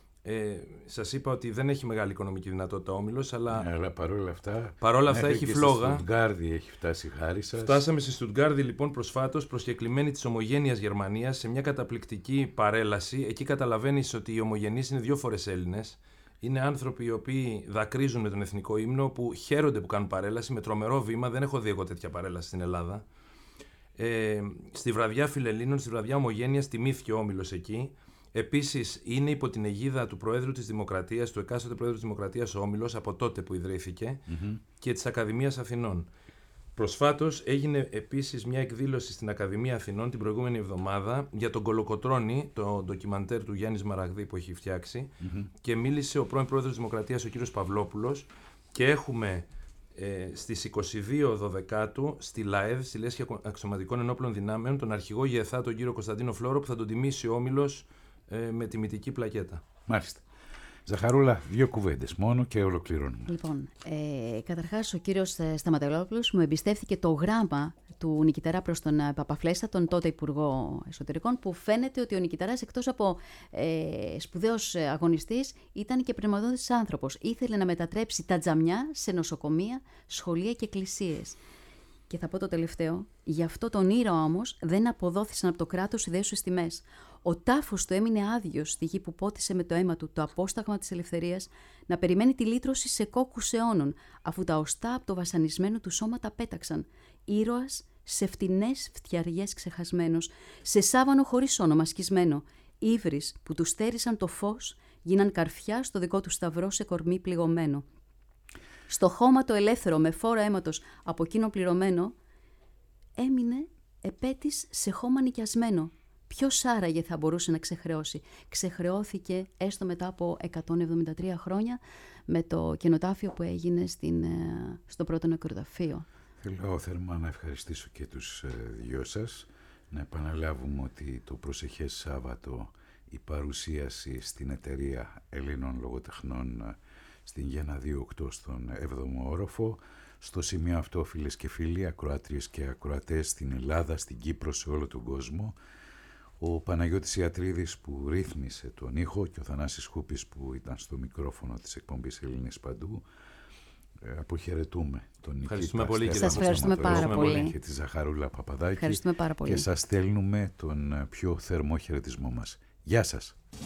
Σας είπα ότι δεν έχει μεγάλη οικονομική δυνατότητα ο όμιλος, αλλά παρόλα αυτά έχει φλόγα. Στη Στουτγκάρδη έχει φτάσει η χάρη σας. Φτάσαμε στη Στουτγκάρδη λοιπόν προσφάτως, προσκεκλημένοι της ομογένειας Γερμανίας, σε μια καταπληκτική παρέλαση. Εκεί καταλαβαίνεις ότι οι ομογενείς είναι 2 φορές Έλληνες. Είναι άνθρωποι οι οποίοι δακρύζουν με τον εθνικό ύμνο, που χαίρονται που κάνουν παρέλαση με τρομερό βήμα. Δεν έχω δει εγώ τέτοια παρέλαση στην Ελλάδα. Στη βραδιά Φιλελλήνων, στη βραδιά Ομογένειας, τιμήθηκε ο όμιλος εκεί. Επίσης, είναι υπό την αιγίδα του Προέδρου της Δημοκρατίας, του εκάστοτε Προέδρου της Δημοκρατίας ο όμιλος, από τότε που ιδρύθηκε, και της Ακαδημίας Αθηνών. Προσφάτως έγινε επίσης μια εκδήλωση στην Ακαδημία Αθηνών την προηγούμενη εβδομάδα για τον Κολοκοτρώνη, το ντοκιμαντέρ του Γιάννη Μαραγδί που έχει φτιάξει, και μίλησε ο πρώην Πρόεδρος της Δημοκρατίας, ο κύριος Παυλόπουλος, και έχουμε στις 22 Δωδεκάτου στη ΛΑΕΔ, στη Λέσχη Αξιωματικών Ενόπλων Δυνάμεων, τον αρχηγό ΓΕΘΑ, τον κύριο Κωνσταντίνο Φλόρο, που θα τον τιμήσει ο όμιλος με τιμητική πλακέτα. Μάλιστα. Ζαχαρούλα, 2 κουβέντες μόνο και ολοκληρώνουμε. Λοιπόν, καταρχάς ο κύριος Σταματελόπουλος μου εμπιστεύθηκε το γράμμα του Νικηταρά προς τον Παπαφλέσσα, τον τότε Υπουργό Εσωτερικών, που φαίνεται ότι ο Νικηταράς, εκτός από σπουδαίος αγωνιστής, ήταν και πνευματώδης άνθρωπος. Ήθελε να μετατρέψει τα τζαμιά σε νοσοκομεία, σχολεία και εκκλησίες. Και θα πω το τελευταίο, γι' αυτό τον ήρωα όμως δεν αποδόθησαν από το κράτος οι δέσουσες τιμές. Ο τάφος του έμεινε άδειος στη γη που πότισε με το αίμα του το απόσταγμα της ελευθερίας να περιμένει τη λύτρωση σε κόκκους αιώνων, αφού τα οστά από το βασανισμένο του σώμα τα πέταξαν. Ήρωας σε φτηνές φτιαριές ξεχασμένος, σε σάβανο χωρίς όνομα σκισμένο. Ύβρις που του στέρισαν το φως, γίναν καρφιά στο δικό του σταυρό σε κορμί πληγωμένο. Στο χώμα το ελεύθερο με φόρο αίματος από εκείνο πληρωμένο, έμεινε επέτης σε χώμα νοικιασμένο. Ποιος άραγε θα μπορούσε να ξεχρεώσει? Ξεχρεώθηκε έστω μετά από 173 χρόνια με το κενοτάφιο που έγινε στο πρώτο νεκροταφείο. Θέλω θερμά να ευχαριστήσω και τους δυο σας. Να επαναλάβουμε ότι το προσεχές Σάββατο η παρουσίαση στην εταιρεία Ελλήνων Λογοτεχνών στην Γιάννα 2-8 στον 7ο όροφο. Στο σημείο αυτό, φίλες και φίλοι, ακροάτριες και ακροατές στην Ελλάδα, στην Κύπρο, σε όλο τον κόσμο, ο Παναγιώτης Ιατρίδης που ρύθμισε τον ήχο και ο Θανάσης Χούπης που ήταν στο μικρόφωνο της εκπομπής Ελληνής Παντού. Αποχαιρετούμε τον Νικήτα. Σας ευχαριστούμε πάρα πολύ. Και τη Ζαχαρούλα Παπαδάκη. Ευχαριστούμε πάρα πολύ. Και σας στέλνουμε τον πιο θερμό χαιρετισμό μας. Γεια σας.